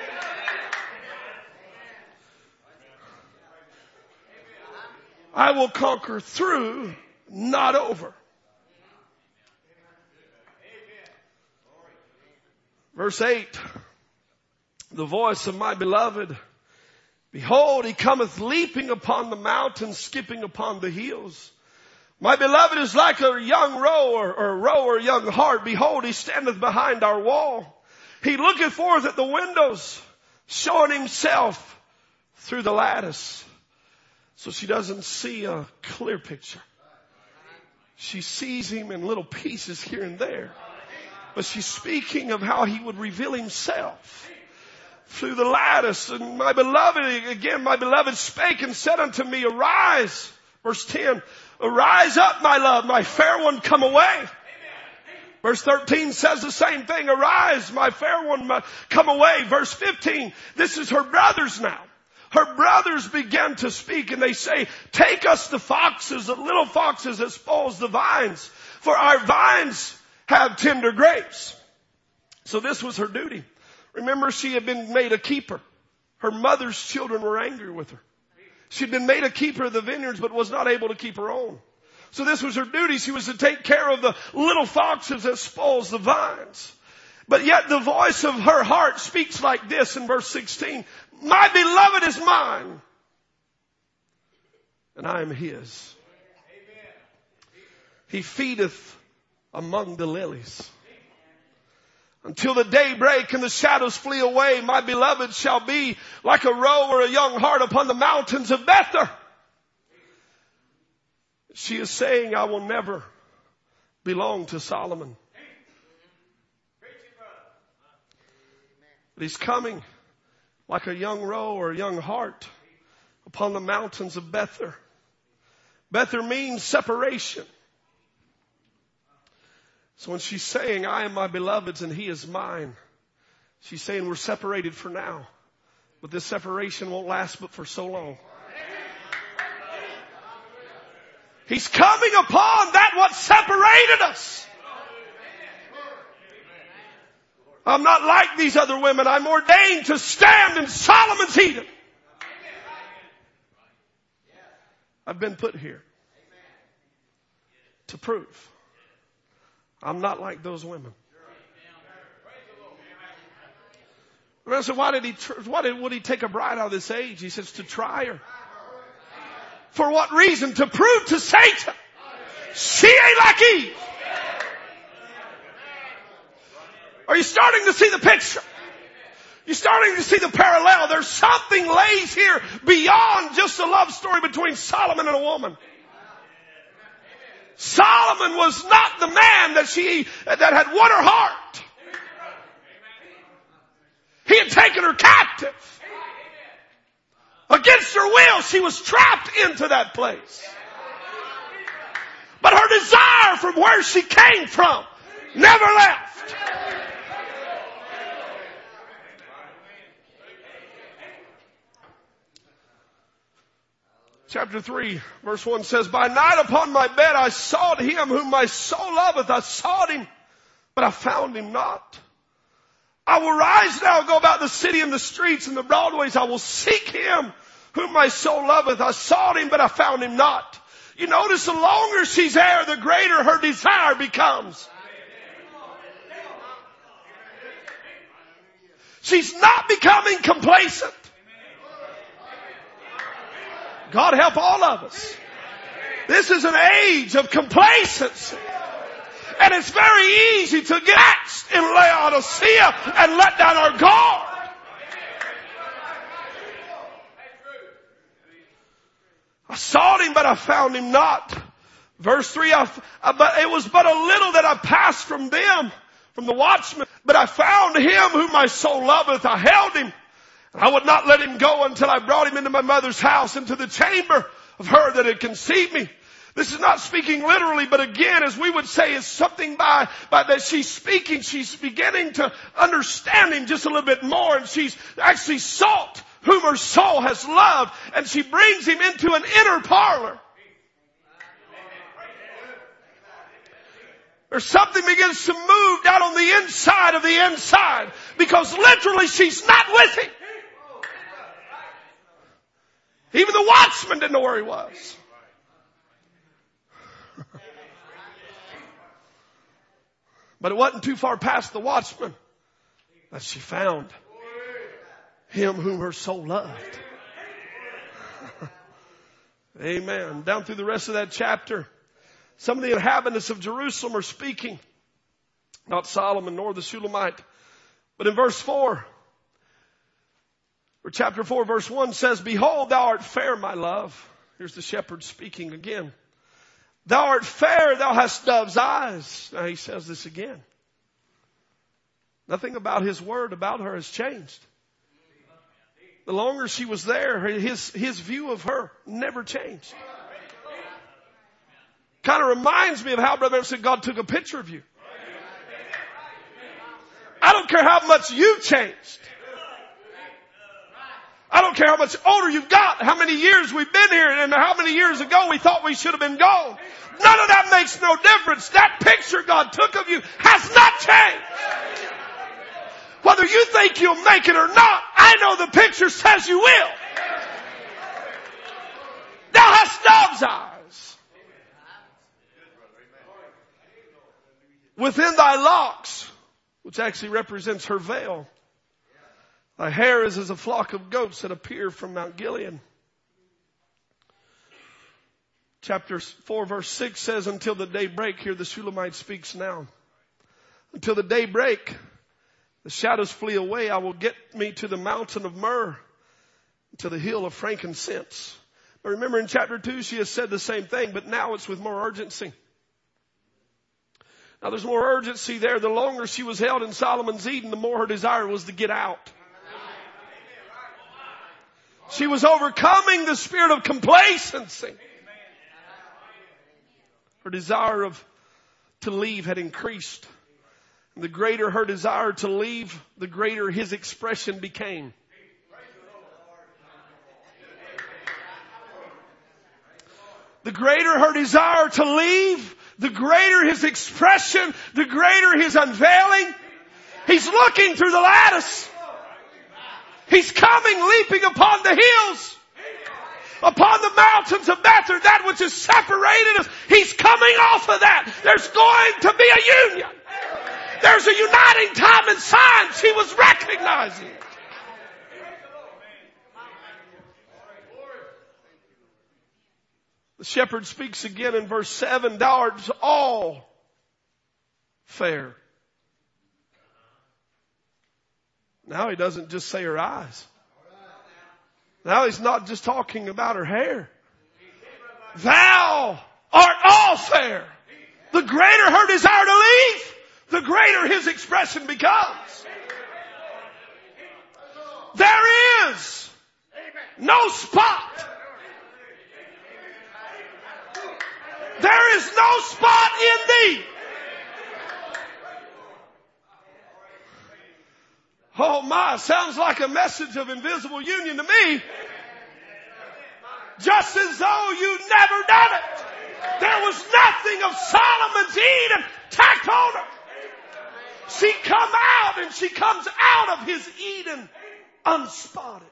I will conquer through, not over. Verse 8. The voice of my beloved. Behold, he cometh leaping upon the mountains, skipping upon the hills. My beloved is like a young roe or roe young hart. Behold, he standeth behind our wall. He looketh forth at the windows, showing himself through the lattice. So she doesn't see a clear picture. She sees him in little pieces here and there. But she's speaking of how he would reveal himself through the lattice. And my beloved spake and said unto me, arise. Verse 10, arise up, my love, my fair one, come away. Verse 13 says the same thing. Arise, my fair one, come away. Verse 15, this is her brothers now. Her brothers began to speak and they say, take us the foxes, the little foxes that spoils the vines, for our vines have tender grapes. So this was her duty. Remember, she had been made a keeper. Her mother's children were angry with her. She'd been made a keeper of the vineyards, but was not able to keep her own. So this was her duty. She was to take care of the little foxes that spoils the vines. But yet the voice of her heart speaks like this in verse 16. My beloved is mine, and I am his. He feedeth among the lilies. Until the day break and the shadows flee away, my beloved shall be like a roe or a young hart upon the mountains of Bether. She is saying, I will never belong to Solomon. But he's coming like a young roe or a young hart upon the mountains of Bether. Bether means separation. So when she's saying, I am my beloved's and he is mine, she's saying we're separated for now. But this separation won't last but for so long. He's coming upon that what separated us. I'm not like these other women. I'm ordained to stand in Solomon's Eden. I've been put here to prove I'm not like those women. And I said, would he take a bride out of this age? He says, to try her. For what reason? To prove to Satan she ain't like Eve. Are you starting to see the picture? You're starting to see the parallel. There's something lays here beyond just a love story between Solomon and a woman. Solomon was not the man that had won her heart. He had taken her captive. Against her will, she was trapped into that place. But her desire from where she came from never left. Chapter 3, verse 1 says, by night upon my bed I sought him whom my soul loveth. I sought him, but I found him not. I will rise now and go about the city and the streets and the broadways. I will seek him whom my soul loveth. I sought him, but I found him not. You notice the longer she's there, the greater her desire becomes. She's not becoming complacent. God help all of us. This is an age of complacency. And it's very easy to get axed in Laodicea and let down our guard. I sought him, but I found him not. Verse 3, but it was but a little that I passed from them, from the watchmen. But I found him whom my soul loveth. I held him. I would not let him go until I brought him into my mother's house, into the chamber of her that had conceived me. This is not speaking literally, but again, as we would say, is something by that she's speaking. She's beginning to understand him just a little bit more, and she's actually sought whom her soul has loved, and she brings him into an inner parlor. There's something begins to move down on the inside of the inside, because literally she's not with him. Even the watchman didn't know where he was. But it wasn't too far past the watchman that she found him whom her soul loved. Amen. Down through the rest of that chapter, some of the inhabitants of Jerusalem are speaking. Not Solomon nor the Shulamite. But in verse 4, or chapter 4, verse 1 says, behold, thou art fair, my love. Here's the shepherd speaking again. Thou art fair, thou hast dove's eyes. Now he says this again. Nothing about his word about her has changed. The longer she was there, his view of her never changed. Kind of reminds me of how Brother said God took a picture of you. I don't care how much you've changed. I don't care how much older you've got, how many years we've been here, and how many years ago we thought we should have been gone. None of that makes no difference. That picture God took of you has not changed. Whether you think you'll make it or not, I know the picture says you will. Thou hast dove's eyes. Within thy locks, which actually represents her veil, thy hair is as a flock of goats that appear from Mount Gilead. Chapter 4 verse 6 says, until the day break, here the Shulamite speaks now. Until the day break, the shadows flee away, I will get me to the mountain of myrrh, to the hill of frankincense. But remember in chapter 2 she has said the same thing, but now it's with more urgency. Now there's more urgency there. The longer she was held in Solomon's Eden, the more her desire was to get out. She was overcoming the spirit of complacency. Her desire to leave had increased. And the greater her desire to leave, the greater his expression became. The greater her desire to leave, the greater his expression, the greater his unveiling. He's looking through the lattice. He's coming, leaping upon the hills, upon the mountains of Bethel, that which has separated us. He's coming off of that. There's going to be a union. There's a uniting time and signs he was recognizing. The shepherd speaks again in verse 7, thou art all fair. Now he doesn't just say her eyes. Now he's not just talking about her hair. Thou art all fair. The greater her desire to leave, the greater his expression becomes. There is no spot. There is no spot in thee. Oh my, sounds like a message of invisible union to me. Just as though you'd never done it. There was nothing of Solomon's Eden tacked on her. She come out and she comes out of his Eden unspotted.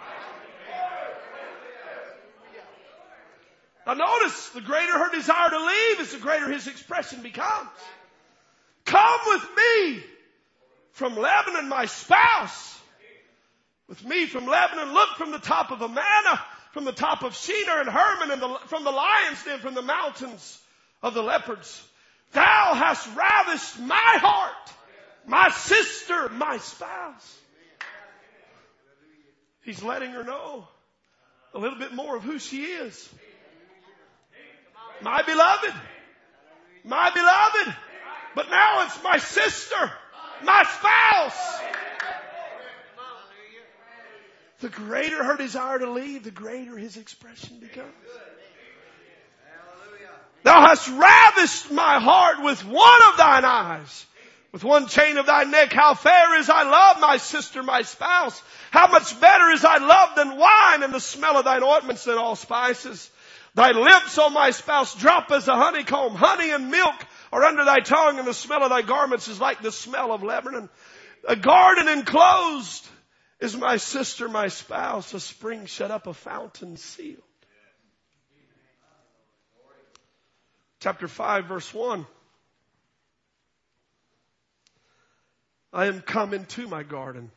Now notice, the greater her desire to leave is the greater his expression becomes. Come with me from Lebanon, my spouse. With me from Lebanon, look from the top of Amana, from the top of Shinar and Hermon, and from the lion's den, from the mountains of the leopards. Thou hast ravished my heart, my sister, my spouse. He's letting her know a little bit more of who she is. My beloved. My beloved. But now it's my sister, my spouse. The greater her desire to leave, the greater his expression becomes. Thou hast ravished my heart with one of thine eyes. With one chain of thy neck, how fair is thy love, my sister, my spouse. How much better is thy love than wine, and the smell of thine ointments than all spices. Thy lips, O my spouse, drop as a honeycomb. Honey and milk are under thy tongue, and the smell of thy garments is like the smell of Lebanon. A garden enclosed is my sister, my spouse. A spring shut up, a fountain sealed. Chapter 5, verse 1. I am come into my garden,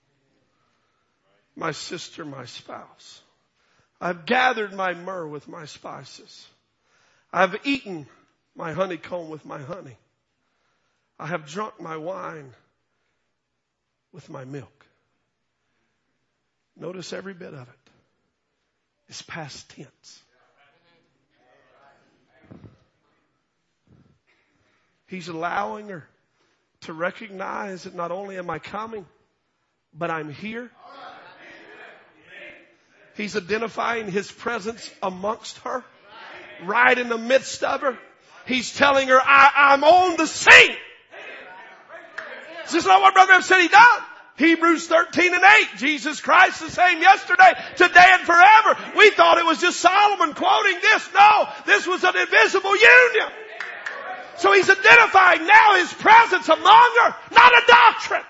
my sister, my spouse. I've gathered my myrrh with my spices. I've eaten my honeycomb with my honey. I have drunk my wine with my milk. Notice every bit of it is past tense. He's allowing her to recognize that not only am I coming, but I'm here. He's identifying His presence amongst her, right in the midst of her. He's telling her, I'm on the scene. Is this not what Brother Ebb said He done? Hebrews 13:8. Jesus Christ the same yesterday, today, and forever. We thought it was just Solomon quoting this. No, this was an invisible union. So He's identifying now His presence among her, not a doctrine.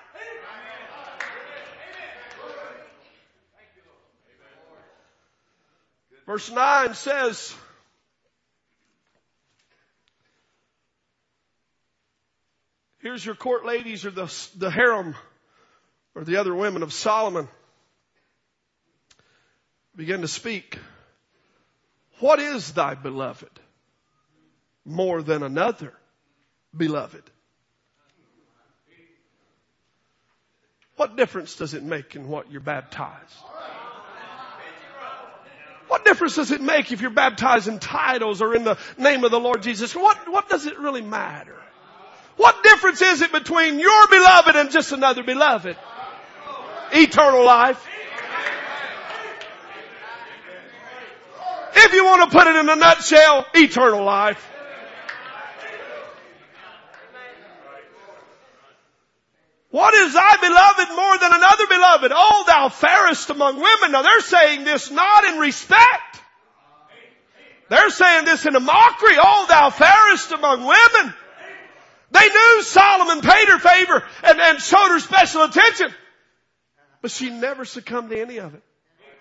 Verse 9 says, here's your court ladies, or the harem, or the other women of Solomon, begin to speak. What is thy beloved more than another beloved? What difference does it make in what you're baptized? What difference does it make if you're baptized in titles or in the name of the Lord Jesus? What does it really matter? What difference is it between your beloved and just another beloved? Eternal life. If you want to put it in a nutshell, eternal life. What is thy beloved more than another beloved? Oh, thou fairest among women. Now they're saying this not in respect. They're saying this in a mockery. Oh, thou fairest among women. They knew Solomon paid her favor and showed her special attention. But she never succumbed to any of it.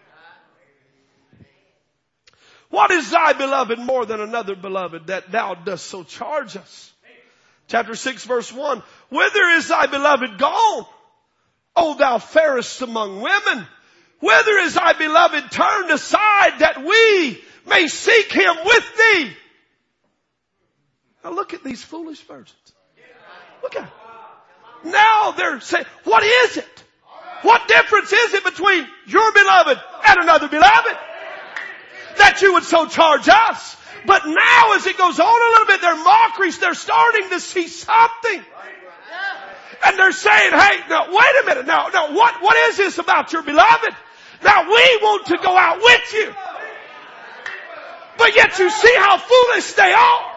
What is thy beloved more than another beloved, that thou dost so charge us? Chapter 6 verse 1. Whither is thy beloved gone? O thou fairest among women. Whither is thy beloved turned aside, that we may seek him with thee? Now look at these foolish virgins. Look at it. Now they're saying, what is it? What difference is it between your beloved and another beloved? That you would so charge us. But now as it goes on a little bit, their mockeries, they're starting to see something. And they're saying, hey, now wait a minute. Now what is this about your beloved? Now we want to go out with you. But yet you see how foolish they are.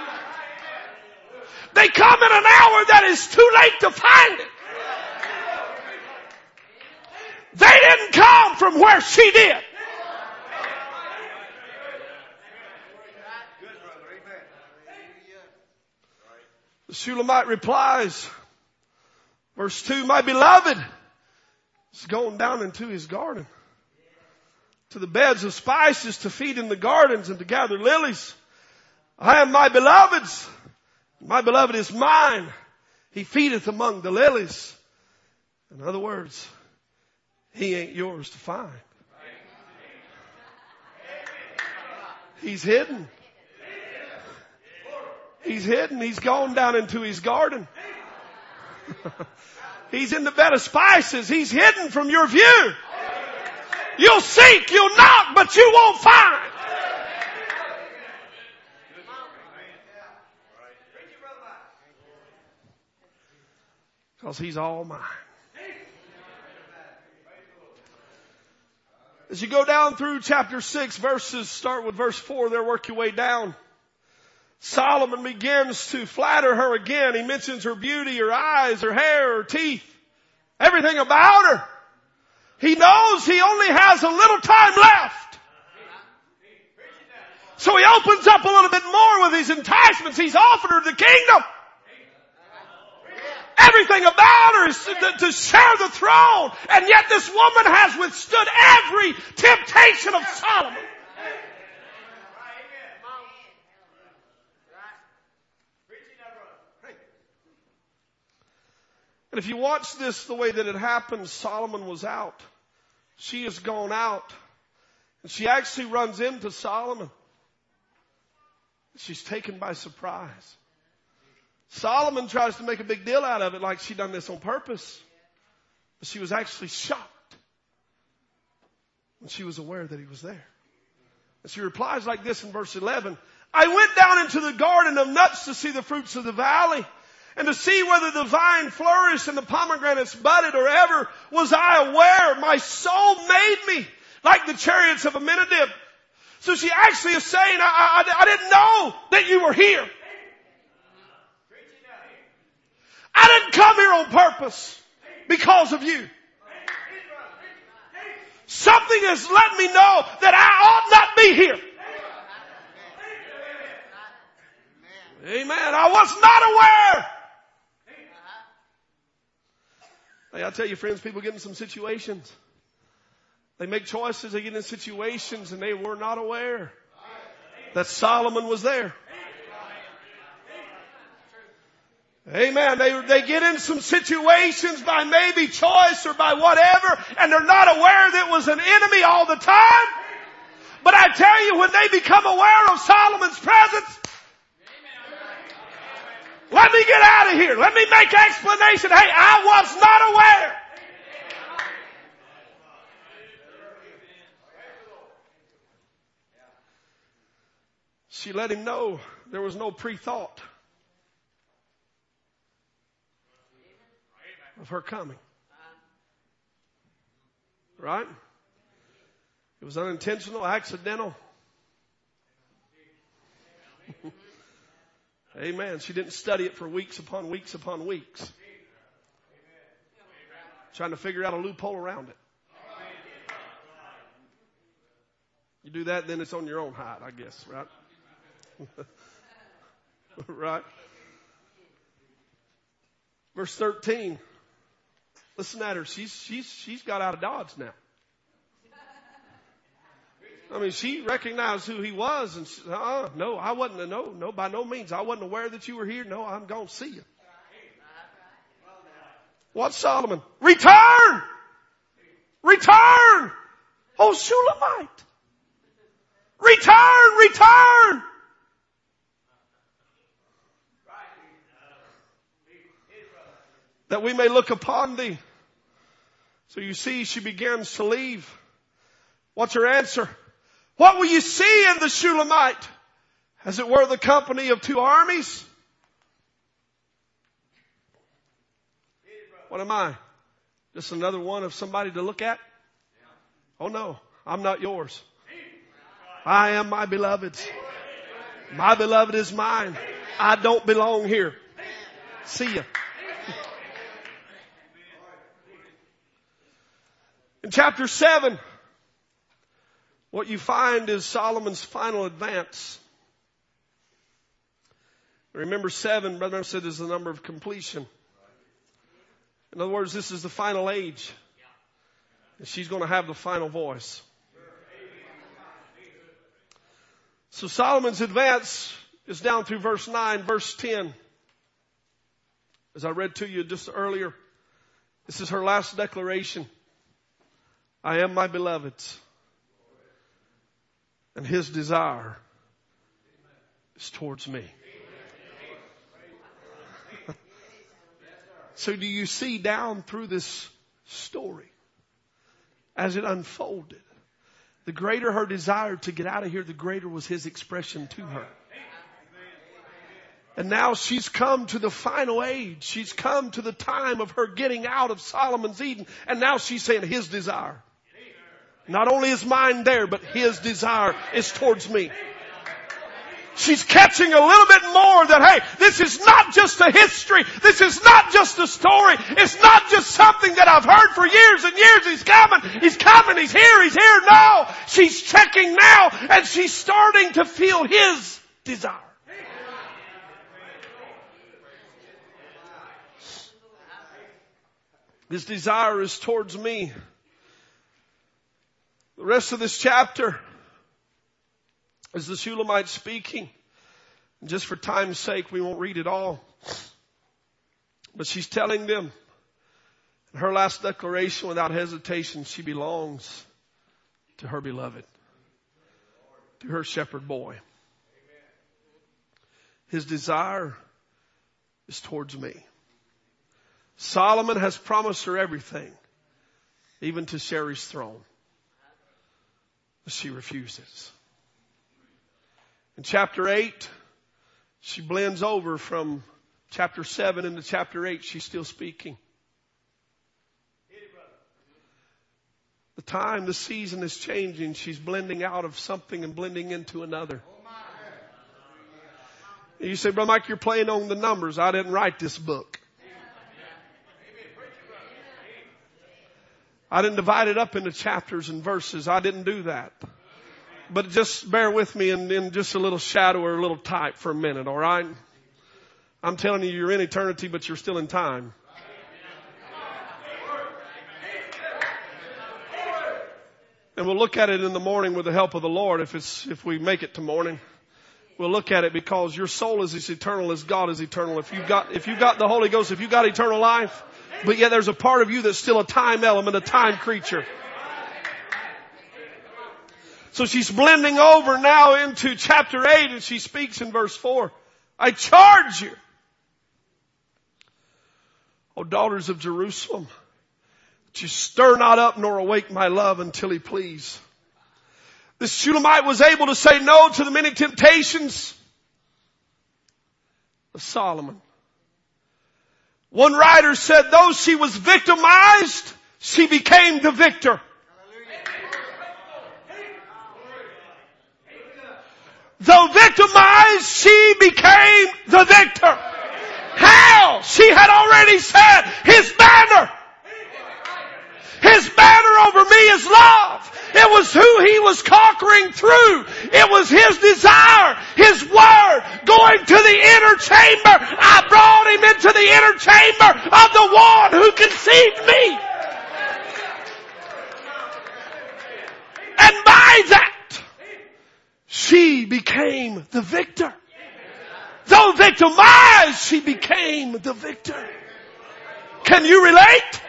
They come in an hour that is too late to find it. They didn't come from where she did. The Shulamite replies, verse 2, my beloved is going down into his garden, to the beds of spices, to feed in the gardens and to gather lilies. I am my beloved's. My beloved is mine. He feedeth among the lilies. In other words, he ain't yours to find. He's hidden. He's hidden. He's gone down into his garden. He's in the bed of spices. He's hidden from your view. You'll seek, you'll knock, but you won't find. Because he's all mine. As you go down through chapter 6, start with verse 4 there, work your way down. Solomon begins to flatter her again. He mentions her beauty, her eyes, her hair, her teeth, everything about her. He knows he only has a little time left. So he opens up a little bit more with his enticements. He's offered her the kingdom. Everything about her is to share the throne. And yet this woman has withstood every temptation of Solomon. And if you watch this the way that it happens, Solomon was out. She has gone out. And she actually runs into Solomon. She's taken by surprise. Solomon tries to make a big deal out of it like she done this on purpose. But she was actually shocked when she was aware that he was there. And she replies like this in verse 11. I went down into the garden of nuts to see the fruits of the valley, and to see whether the vine flourished and the pomegranates budded, or ever was I aware. My soul made me like the chariots of Abinadab. So she actually is saying, I didn't know that you were here. I didn't come here on purpose because of you. Something has let me know that I ought not be here. Amen. I was not aware. Hey, I tell you, friends, people get in some situations. They make choices, they get in situations, and they were not aware that Solomon was there. Amen. They get in some situations by maybe choice or by whatever, and they're not aware that it was an enemy all the time. But I tell you, when they become aware of Solomon's presence, let me get out of here. Let me make explanation. Hey, I was not aware. She let him know there was no pre-thought of her coming. Right? It was unintentional, accidental. Amen. She didn't study it for weeks upon weeks upon weeks, trying to figure out a loophole around it. You do that, then it's on your own hide, I guess, right? Right? Verse 13. Listen at her. She's got out of Dodge now. I mean, she recognized who he was, and she, no, I wasn't. No, by no means. I wasn't aware that you were here. No, I'm going to see you. What's Solomon? Return! Return! Oh, Shulamite! Return! Return! That we may look upon thee. So you see, she begins to leave. What's her answer? What will you see in the Shulamite? As it were the company of two armies? What am I? Just another one of somebody to look at? Oh no, I'm not yours. I am my beloved's. My beloved is mine. I don't belong here. See ya. In chapter 7, what you find is Solomon's final advance. Remember 7, Brother said, is the number of completion. In other words, this is the final age. And she's going to have the final voice. So Solomon's advance is down through verse 9, verse 10. As I read to you just earlier, this is her last declaration. I am my beloved's, and his desire is towards me. So do you see down through this story, as it unfolded, the greater her desire to get out of here, the greater was his expression to her. And now she's come to the final age. She's come to the time of her getting out of Solomon's Eden. And now she's saying his desire. Not only is mine there, but his desire is towards me. She's catching a little bit more that, hey, this is not just a history. This is not just a story. It's not just something that I've heard for years and years. He's coming. He's coming. He's here. He's here. No. She's checking now, and she's starting to feel his desire. His desire is towards me. The rest of this chapter is the Shulamite speaking. And just for time's sake, we won't read it all. But she's telling them in her last declaration without hesitation, she belongs to her beloved, to her shepherd boy. His desire is towards me. Solomon has promised her everything, even to Sherry's throne. But she refuses. In chapter 8, she blends over from chapter 7 into chapter 8. She's still speaking. The time, the season is changing. She's blending out of something and blending into another. You say, Brother Mike, you're playing on the numbers. I didn't write this book. I didn't divide it up into chapters and verses. I didn't do that. But just bear with me in just a little shadow or a little type for a minute, all right? I'm telling you, you're in eternity, but you're still in time. And we'll look at it in the morning with the help of the Lord if we make it to morning. We'll look at it because your soul is as eternal as God is eternal. If you've got the Holy Ghost, if you've got eternal life, but yet there's a part of you that's still a time element, a time creature. So she's blending over now into chapter 8 and she speaks in verse 4. I charge you, O daughters of Jerusalem, that you stir not up nor awake my love until he please. This Shulamite was able to say no to the many temptations of Solomon. One writer said, though she was victimized, she became the victor. Though victimized, she became the victor. How? She had already said, His banner over me is love. It was who He was conquering through. It was His desire, His word, going to the inner chamber. I brought Him into the inner chamber of the one who conceived me. And by that, she became the victor. Though victimized, she became the victor. Can you relate?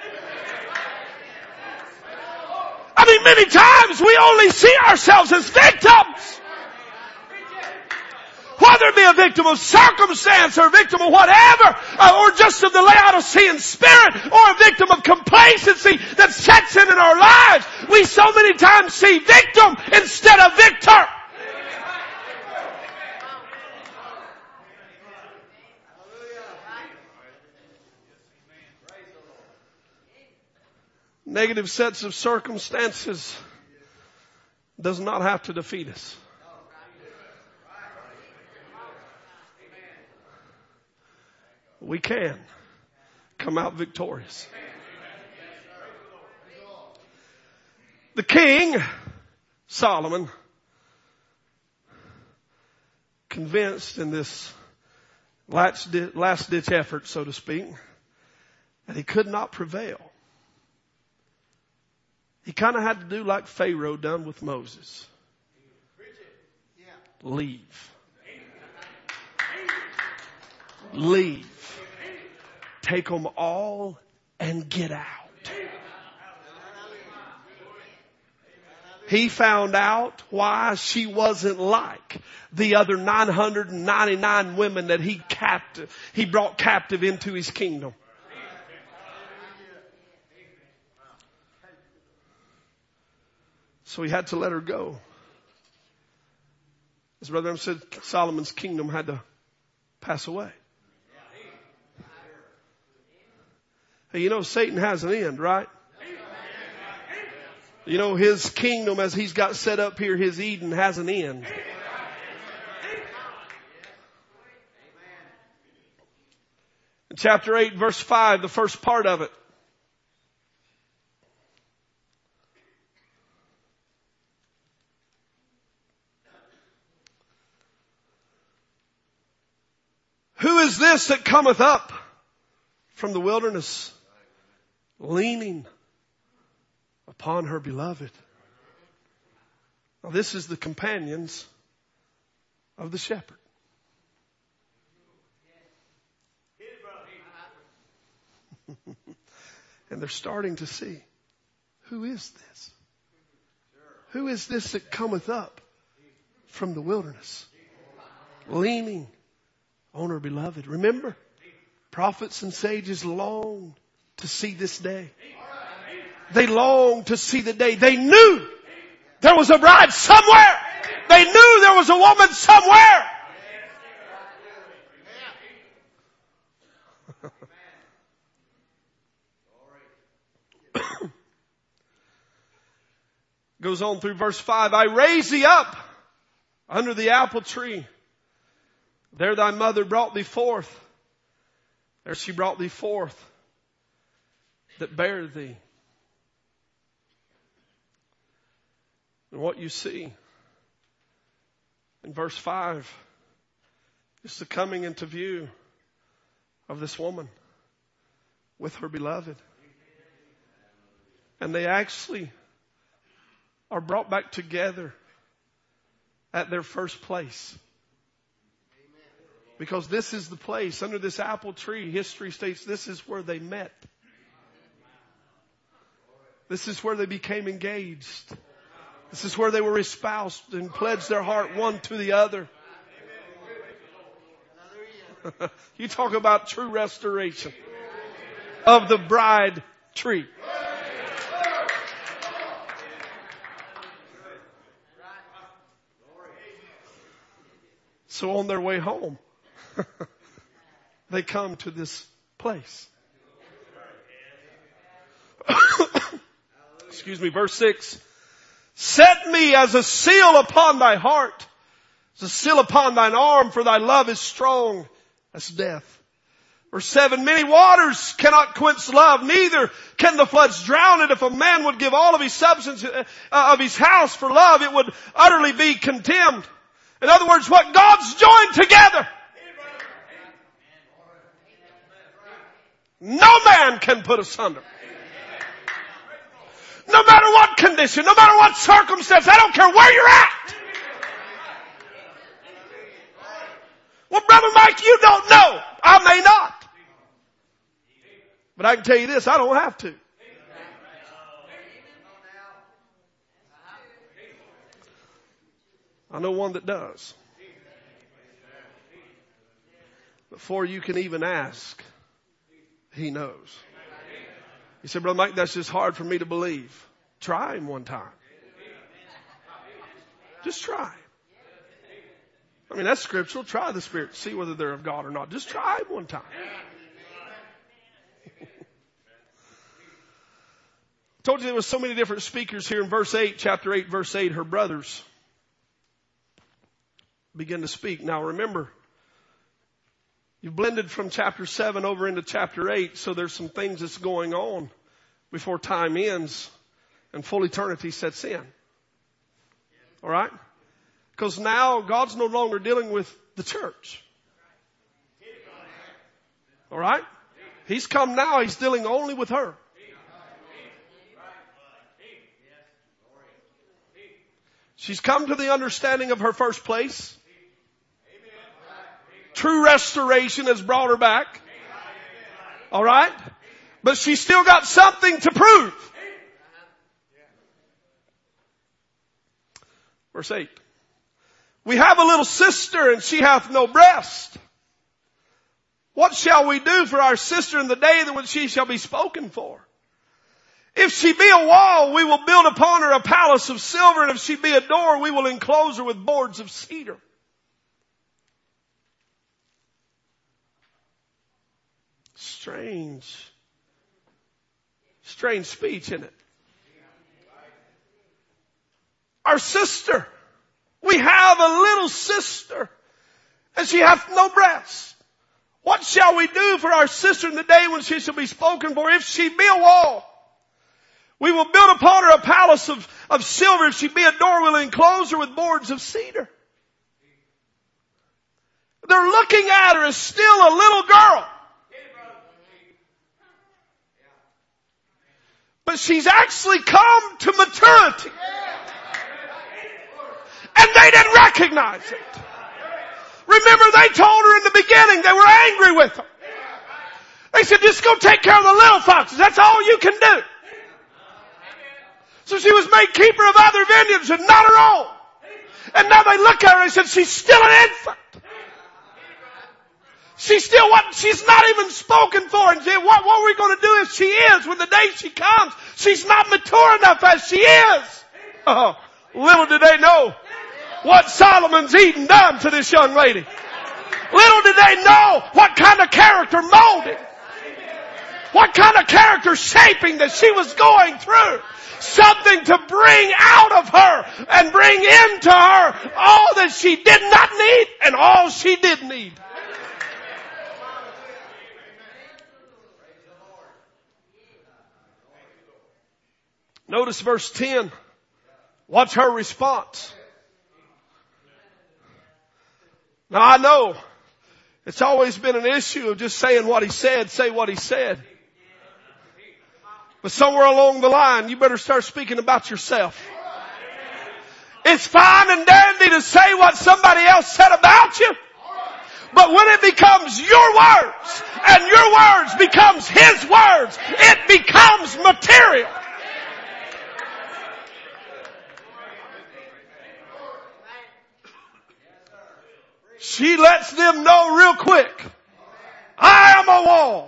I mean, many times we only see ourselves as victims. Whether it be a victim of circumstance or a victim of whatever, or just of the Laodicean spirit, or a victim of complacency that sets in our lives, we so many times see victim instead of victor. Negative sets of circumstances does not have to defeat us. We can come out victorious. The king, Solomon, convinced in this last ditch effort, so to speak, that he could not prevail. He kind of had to do like Pharaoh done with Moses. Leave. Leave. Take them all and get out. He found out why she wasn't like the other 999 women that he brought captive into his kingdom. So he had to let her go. As Brother Adam said, Solomon's kingdom had to pass away. Hey, you know Satan has an end, right? You know his kingdom as he's got set up here, his Eden, has an end. In chapter 8, verse 5, the first part of it. Who is this that cometh up from the wilderness, leaning upon her beloved? Now this is the companions of the shepherd. And they're starting to see, who is this? Who is this that cometh up from the wilderness, leaning on her beloved? Remember, prophets and sages longed to see this day. They longed to see the day. They knew there was a bride somewhere. They knew there was a woman somewhere. Goes on through verse 5. I raise thee up under the apple tree. There thy mother brought thee forth. There she brought thee forth that bare thee. And what you see in verse 5 is the coming into view of this woman with her beloved. And they actually are brought back together at their first place. Because this is the place, under this apple tree, history states this is where they met. This is where they became engaged. This is where they were espoused and pledged their heart one to the other. You talk about true restoration of the bride tree. So on their way home, they come to this place. Excuse me, verse 6. Set me as a seal upon thy heart, as a seal upon thine arm, for thy love is strong as death. Verse 7. Many waters cannot quench love, neither can the floods drown it. If a man would give all of his substance of his house for love, it would utterly be contemned. In other words, what God's joined together, no man can put asunder. No matter what condition, no matter what circumstance, I don't care where you're at. Well, Brother Mike, you don't know. I may not. But I can tell you this, I don't have to. I know one that does. Before you can even ask, He knows. You said, Brother Mike, that's just hard for me to believe. Try Him one time. Just try. I mean, that's scriptural. Try the Spirit. See whether they're of God or not. Just try Him one time. I told you there were so many different speakers here in verse 8, chapter 8, verse 8. Her brothers begin to speak. Now remember, you've blended from chapter 7 over into chapter 8, so there's some things that's going on before time ends and full eternity sets in. All right? Because now God's no longer dealing with the church. All right? He's come now. He's dealing only with her. She's come to the understanding of her first place. True restoration has brought her back. All right? But she's still got something to prove. Verse 8. We have a little sister, and she hath no breast. What shall we do for our sister in the day when she shall be spoken for? If she be a wall, we will build upon her a palace of silver, and if she be a door, we will enclose her with boards of cedar. Strange speech, isn't it? Our sister. We have a little sister, and she hath no breast. What shall we do for our sister in the day when she shall be spoken for? If she be a wall, we will build upon her a palace of silver. If she be a door, we'll enclose her with boards of cedar. They're looking at her as still a little girl. But she's actually come to maturity. And they didn't recognize it. Remember, they told her in the beginning they were angry with her. They said, just go take care of the little foxes. That's all you can do. So she was made keeper of other vineyards and not her own. And now they look at her and said, she's still an infant. She's not even spoken for. And what are we going to do if she is? When the day she comes, she's not mature enough as she is. Oh, little do they know. what Solomon's Eden done to this young lady. Little did they know what kind of character molding, what kind of character shaping that she was going through. Something to bring out of her and bring into her all that she did not need and all she did need. Notice verse 10. What's her response? Now I know it's always been an issue of just saying what he said, say what he said. But somewhere along the line, you better start speaking about yourself. It's fine and dandy to say what somebody else said about you. But when it becomes your words and your words becomes his words, it becomes material. She lets them know real quick, I am a wall.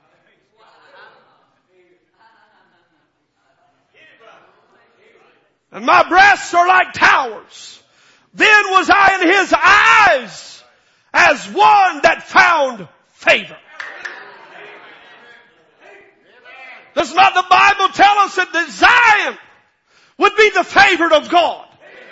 And my breasts are like towers. Then was I in his eyes as one that found favor. Does not the Bible tell us that Zion would be the favored of God?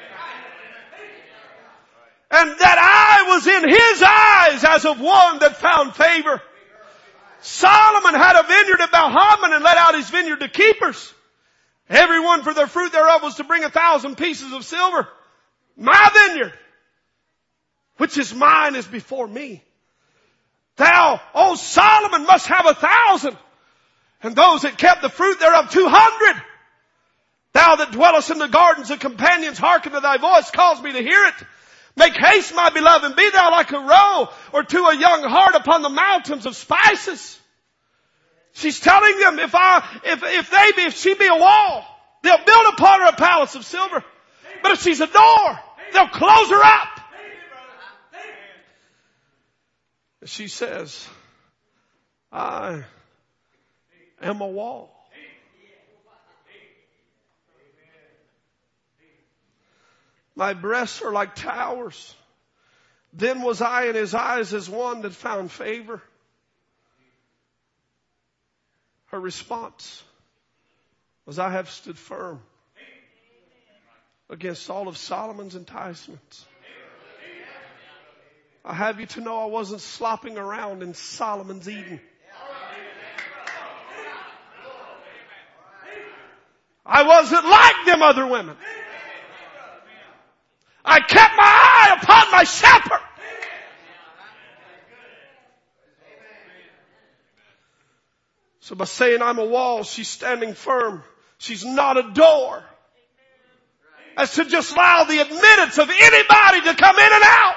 And that I was in his eyes as of one that found favor. Solomon had a vineyard at Balhaman and let out his vineyard to keepers. Everyone for their fruit thereof was to bring 1,000 pieces of silver. My vineyard, which is mine, is before me. Thou, O Solomon, must have 1,000. And those that kept the fruit thereof 200. Thou that dwellest in the gardens of companions, hearken to thy voice, cause me to hear it. Make haste, my beloved, and be thou like a roe or to a young hart upon the mountains of spices. She's telling them if she be a wall, they'll build upon her a palace of silver. But if she's a door, they'll close her up. She says, I am a wall. My breasts are like towers. Then was I in his eyes as one that found favor. Her response was, I have stood firm against all of Solomon's enticements. I have you to know I wasn't slopping around in Solomon's Eden. I wasn't like them other women. I kept my eye upon my shepherd. So by saying I'm a wall, she's standing firm. She's not a door. As to just allow the admittance of anybody to come in and out.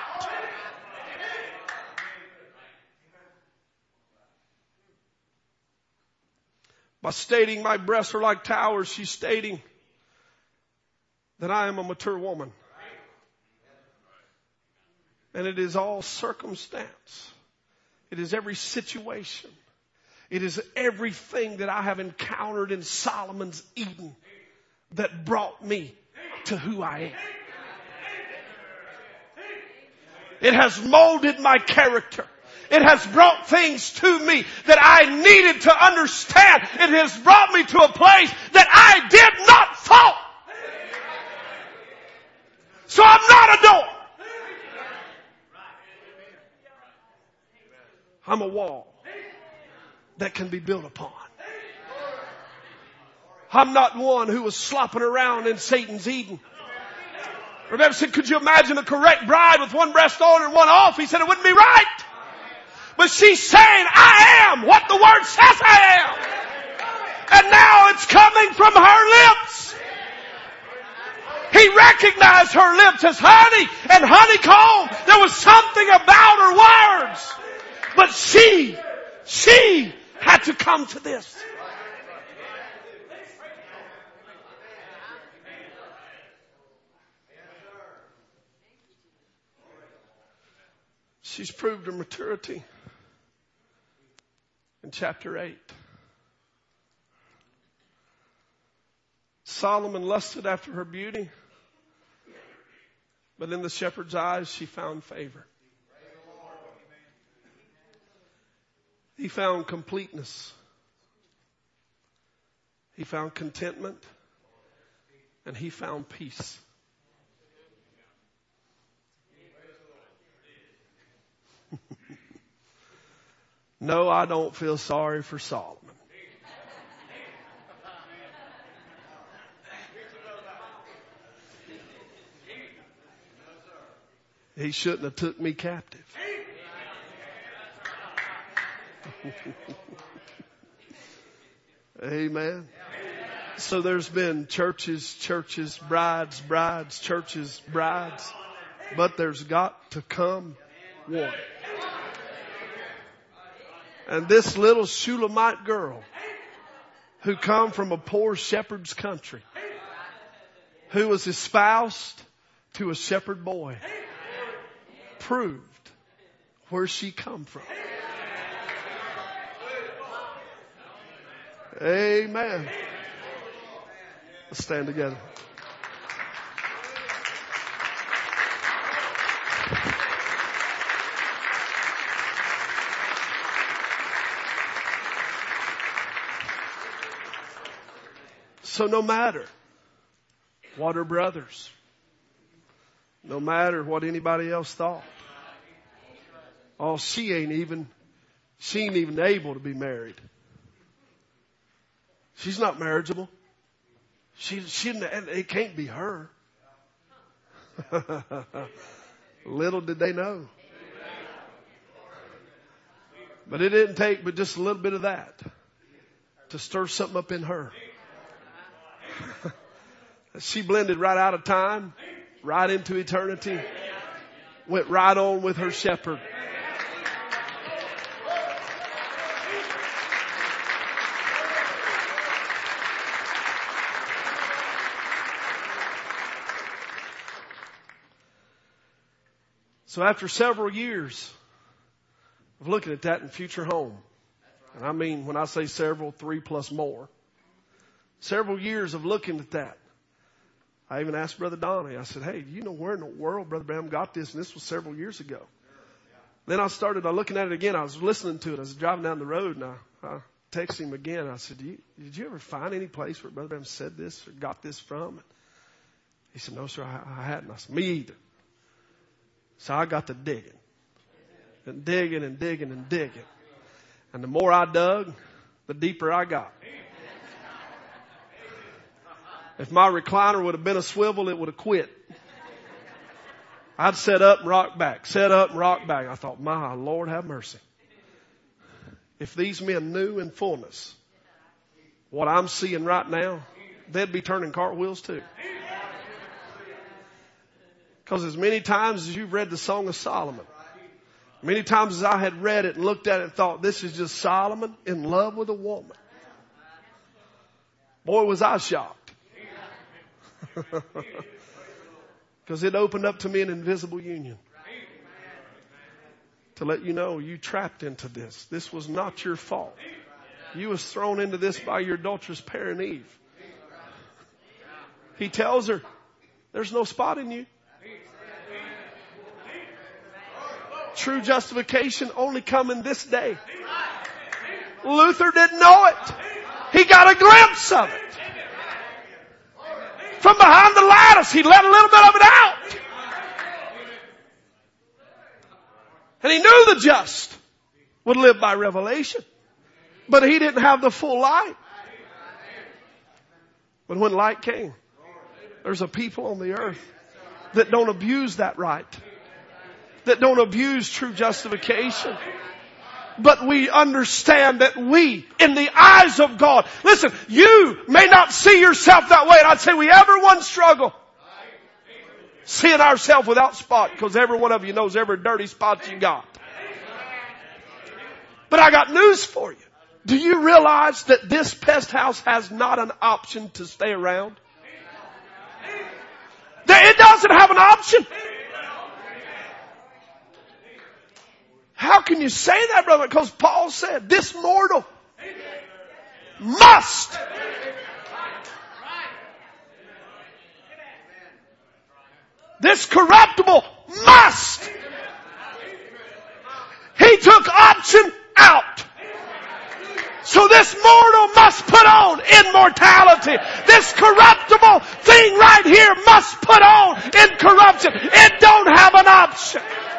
By stating my breasts are like towers, she's stating that I am a mature woman. And it is all circumstance. It is every situation. It is everything that I have encountered in Solomon's Eden that brought me to who I am. It has molded my character. It has brought things to me that I needed to understand. It has brought me to a place that I did not fall. So I'm not a door. I'm a wall that can be built upon. I'm not one who was slopping around in Satan's Eden. Remember, said, could you imagine a correct bride with one breast on and one off? He said it wouldn't be right. But she's saying, I am what the Word says I am. And now it's coming from her lips. He recognized her lips as honey and honeycomb. There was something about her words. But she had to come to this. She's proved her maturity in chapter 8. Solomon lusted after her beauty, But in the shepherd's eyes, she found favor. He found completeness. He found contentment. And he found peace. No, I don't feel sorry for Solomon. He shouldn't have took me captive. Amen. So there's been churches, brides, churches, brides. But there's got to come one. And this little Shulamite girl who come from a poor shepherd's country, who was espoused to a shepherd boy, proved where she come from. Amen. Let's stand together. So no matter what her brothers, no matter what anybody else thought, oh, she ain't even able to be married. She's not marriageable. It can't be her. Little did they know. But it didn't take but just a little bit of that to stir something up in her. She blended right out of time, right into eternity, went right on with her shepherd. So after several years of looking at that in future home, and I mean when I say several, 3 plus more, several years of looking at that, I even asked Brother Donnie, I said, hey, do you know where in the world Brother Branham got this? And this was several years ago. Then I started looking at it again. I was listening to it. I was driving down the road and I texted him again. I said, did you ever find any place where Brother Branham said this or got this from? He said, no, sir, I hadn't. I said, me either. So I got to digging. And digging and digging and digging. And the more I dug, the deeper I got. If my recliner would have been a swivel, it would have quit. I'd set up and rock back, set up and rock back. I thought, my Lord have mercy. If these men knew in fullness what I'm seeing right now, they'd be turning cartwheels too. Because as many times as you've read the Song of Solomon, many times as I had read it and looked at it and thought, this is just Solomon in love with a woman. Boy, was I shocked. Because it opened up to me an invisible union. To let you know, you trapped into this. This was not your fault. You was thrown into this by your adulterous parent Eve. He tells her, there's no spot in you. True justification only coming this day. Luther didn't know it. He got a glimpse of it. From behind the lattice, he let a little bit of it out. And he knew the just would live by revelation. But he didn't have the full light. But when light came, there's a people on the earth that don't abuse that right. That don't abuse true justification. But we understand that we, in the eyes of God, listen, you may not see yourself that way. And I'd say we everyone struggle seeing ourselves without spot, because every one of you knows every dirty spot you got. But I got news for you. Do you realize that this pest house has not an option to stay around? It doesn't have an option. How can you say that, brother? Because Paul said, this mortal must. This corruptible must. He took option out. So this mortal must put on immortality. This corruptible thing right here must put on incorruption. It don't have an option.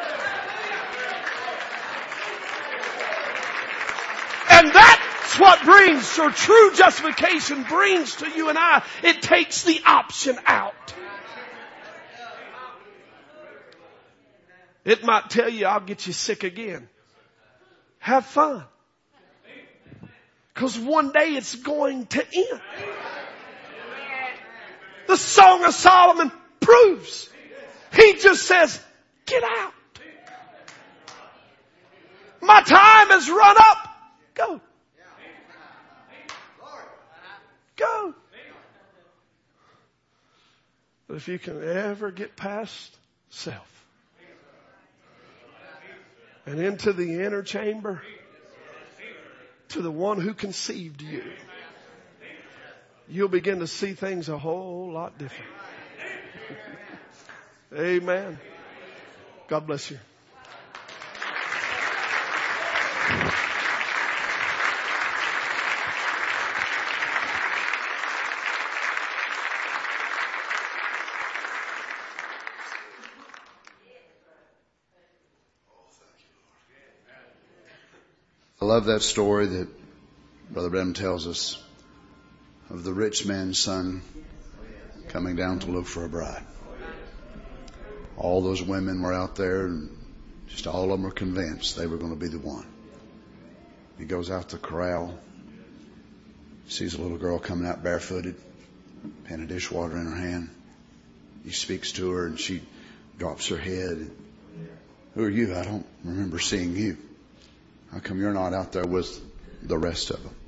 And that's what brings, or true justification brings to you and I. It takes the option out. It might tell you, I'll get you sick again. Have fun. Because one day it's going to end. The Song of Solomon proves. He just says, get out. My time has run up. Go. Go. But if you can ever get past self and into the inner chamber to the one who conceived you, you'll begin to see things a whole lot different. Amen. God bless you. I love that story that Brother Branham tells us of the rich man's son coming down to look for a bride. All those women were out there and just all of them were convinced they were going to be the one. He goes out to the corral, sees a little girl coming out barefooted, pan of dishwater in her hand. He speaks to her and she drops her head. Who are you? I don't remember seeing you. How come you're not out there with the rest of them?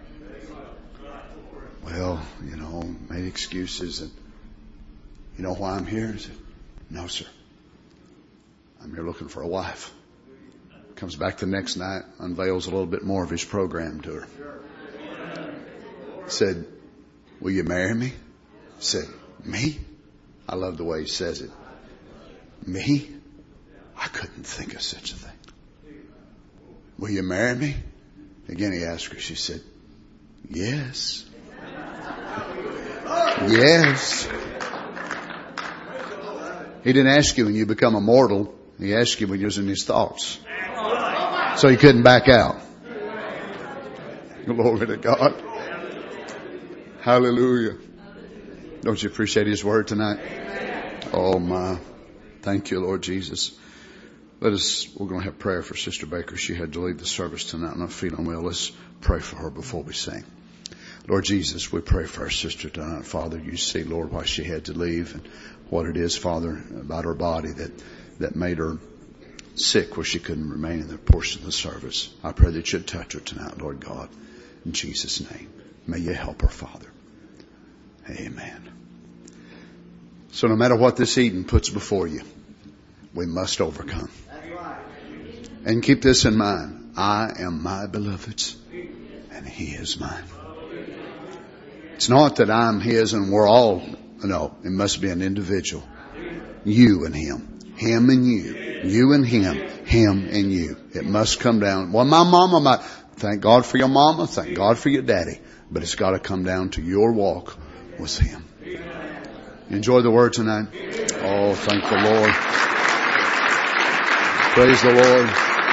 Well, made excuses. And you know why I'm here? He said, no, sir. I'm here looking for a wife. Comes back the next night, unveils a little bit more of his program to her. Said, will you marry me? Said, me? I love the way he says it. Me? I couldn't think of such a thing. Will you marry me? Again he asked her. She said, yes. Yes. He didn't ask you when you become immortal. He asked you when you was in his thoughts. So he couldn't back out. Glory to God. Hallelujah. Don't you appreciate his word tonight? Oh my. Thank you, Lord Jesus. We're going to have prayer for Sister Baker. She had to leave the service tonight. I'm not feeling well. Let's pray for her before we sing. Lord Jesus, we pray for our sister tonight. Father, you see, Lord, why she had to leave and what it is, Father, about her body that made her sick where she couldn't remain in the portion of the service. I pray that you'd touch her tonight, Lord God, in Jesus' name. May you help her, Father. Amen. So no matter what this evening puts before you, we must overcome. And keep this in mind. I am my beloved's and he is mine. It's not that I'm his and we're all. No, it must be an individual. You and him. Him and you. You and him. Him and you. It must come down. Well, my mama might. Thank God for your mama. Thank God for your daddy. But it's got to come down to your walk with him. Enjoy the word tonight. Oh, thank the Lord. Praise the Lord.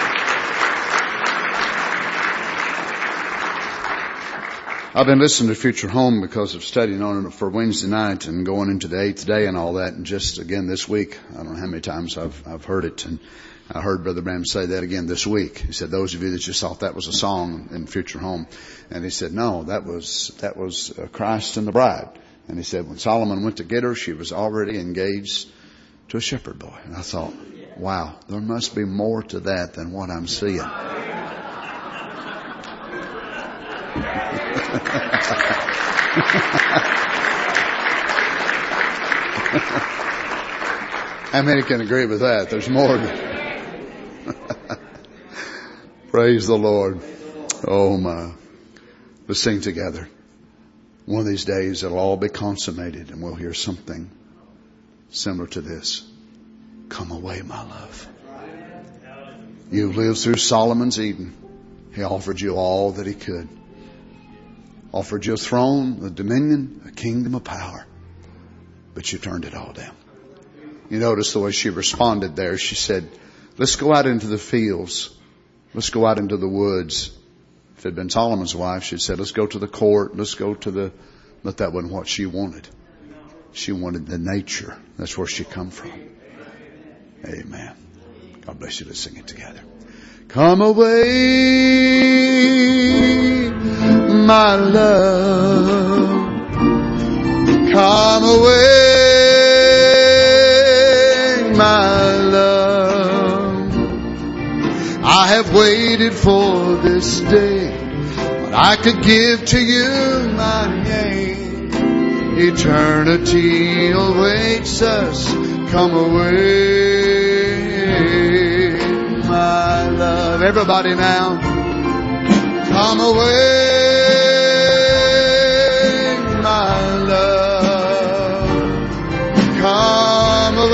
I've been listening to Future Home because of studying on it for Wednesday night and going into the 8th day and all that. And just again this week, I don't know how many times I've heard it. And I heard Brother Branham say that again this week. He said, those of you that just thought that was a song in Future Home. And he said, no, that was Christ and the bride. And he said, when Solomon went to get her, she was already engaged to a shepherd boy. And I thought, wow, there must be more to that than what I'm seeing. How many can agree with that? There's more. Praise the Lord. Oh my. Let's sing together. One of these days it'll all be consummated and we'll hear something similar to this. Come away, my love. You've lived through Solomon's Eden. He offered you all that he could. Offered you a throne, a dominion, a kingdom of power. But you turned it all down. You notice the way she responded there. She said, let's go out into the fields. Let's go out into the woods. If it had been Solomon's wife, she'd said, let's go to the court. Let's go to the... But that wasn't what she wanted. She wanted the nature. That's where she come from. Amen. God bless you. Let's sing it together. Come away, my love. Come away, my love. I have waited for this day when I could give to you my name. Eternity awaits us. Come away, my love. Everybody now. Come away, my love. Come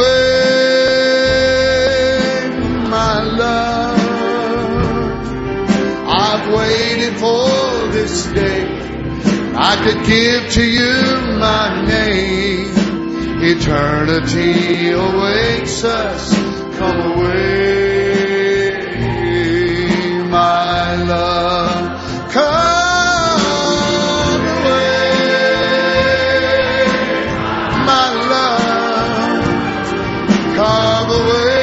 away, my love. I've waited for this day. I could give to you my name. Eternity awaits us. Come away, my love. Come away, my love. Come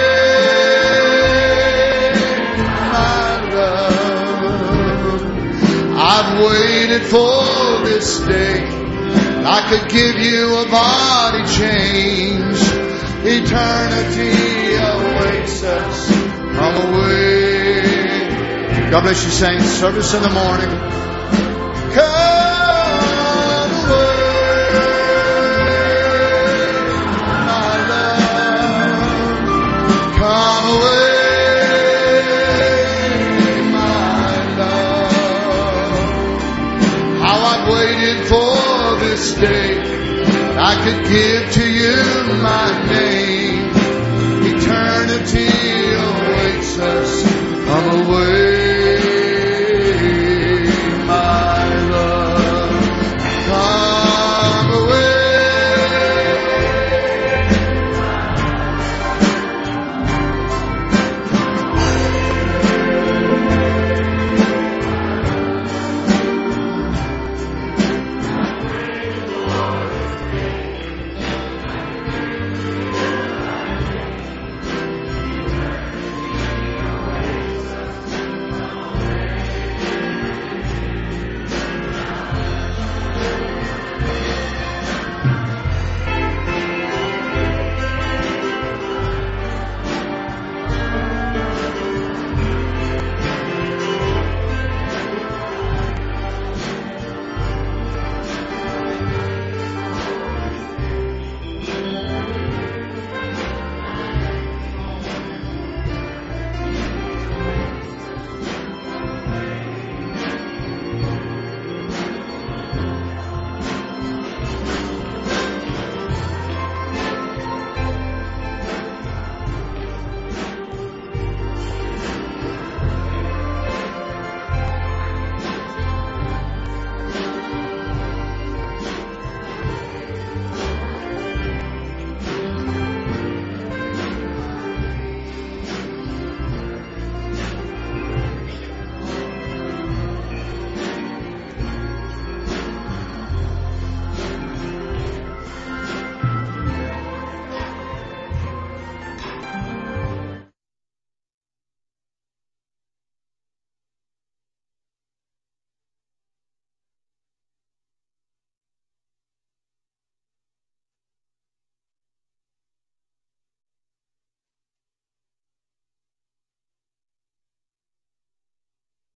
away, my love. I've waited for this day. I could give you a body change. Eternity awaits us. Come away. God bless you, saints. Service in the morning. Come away, my love. Come away, my love. How I've waited for this day, I could give to you my name. Eternity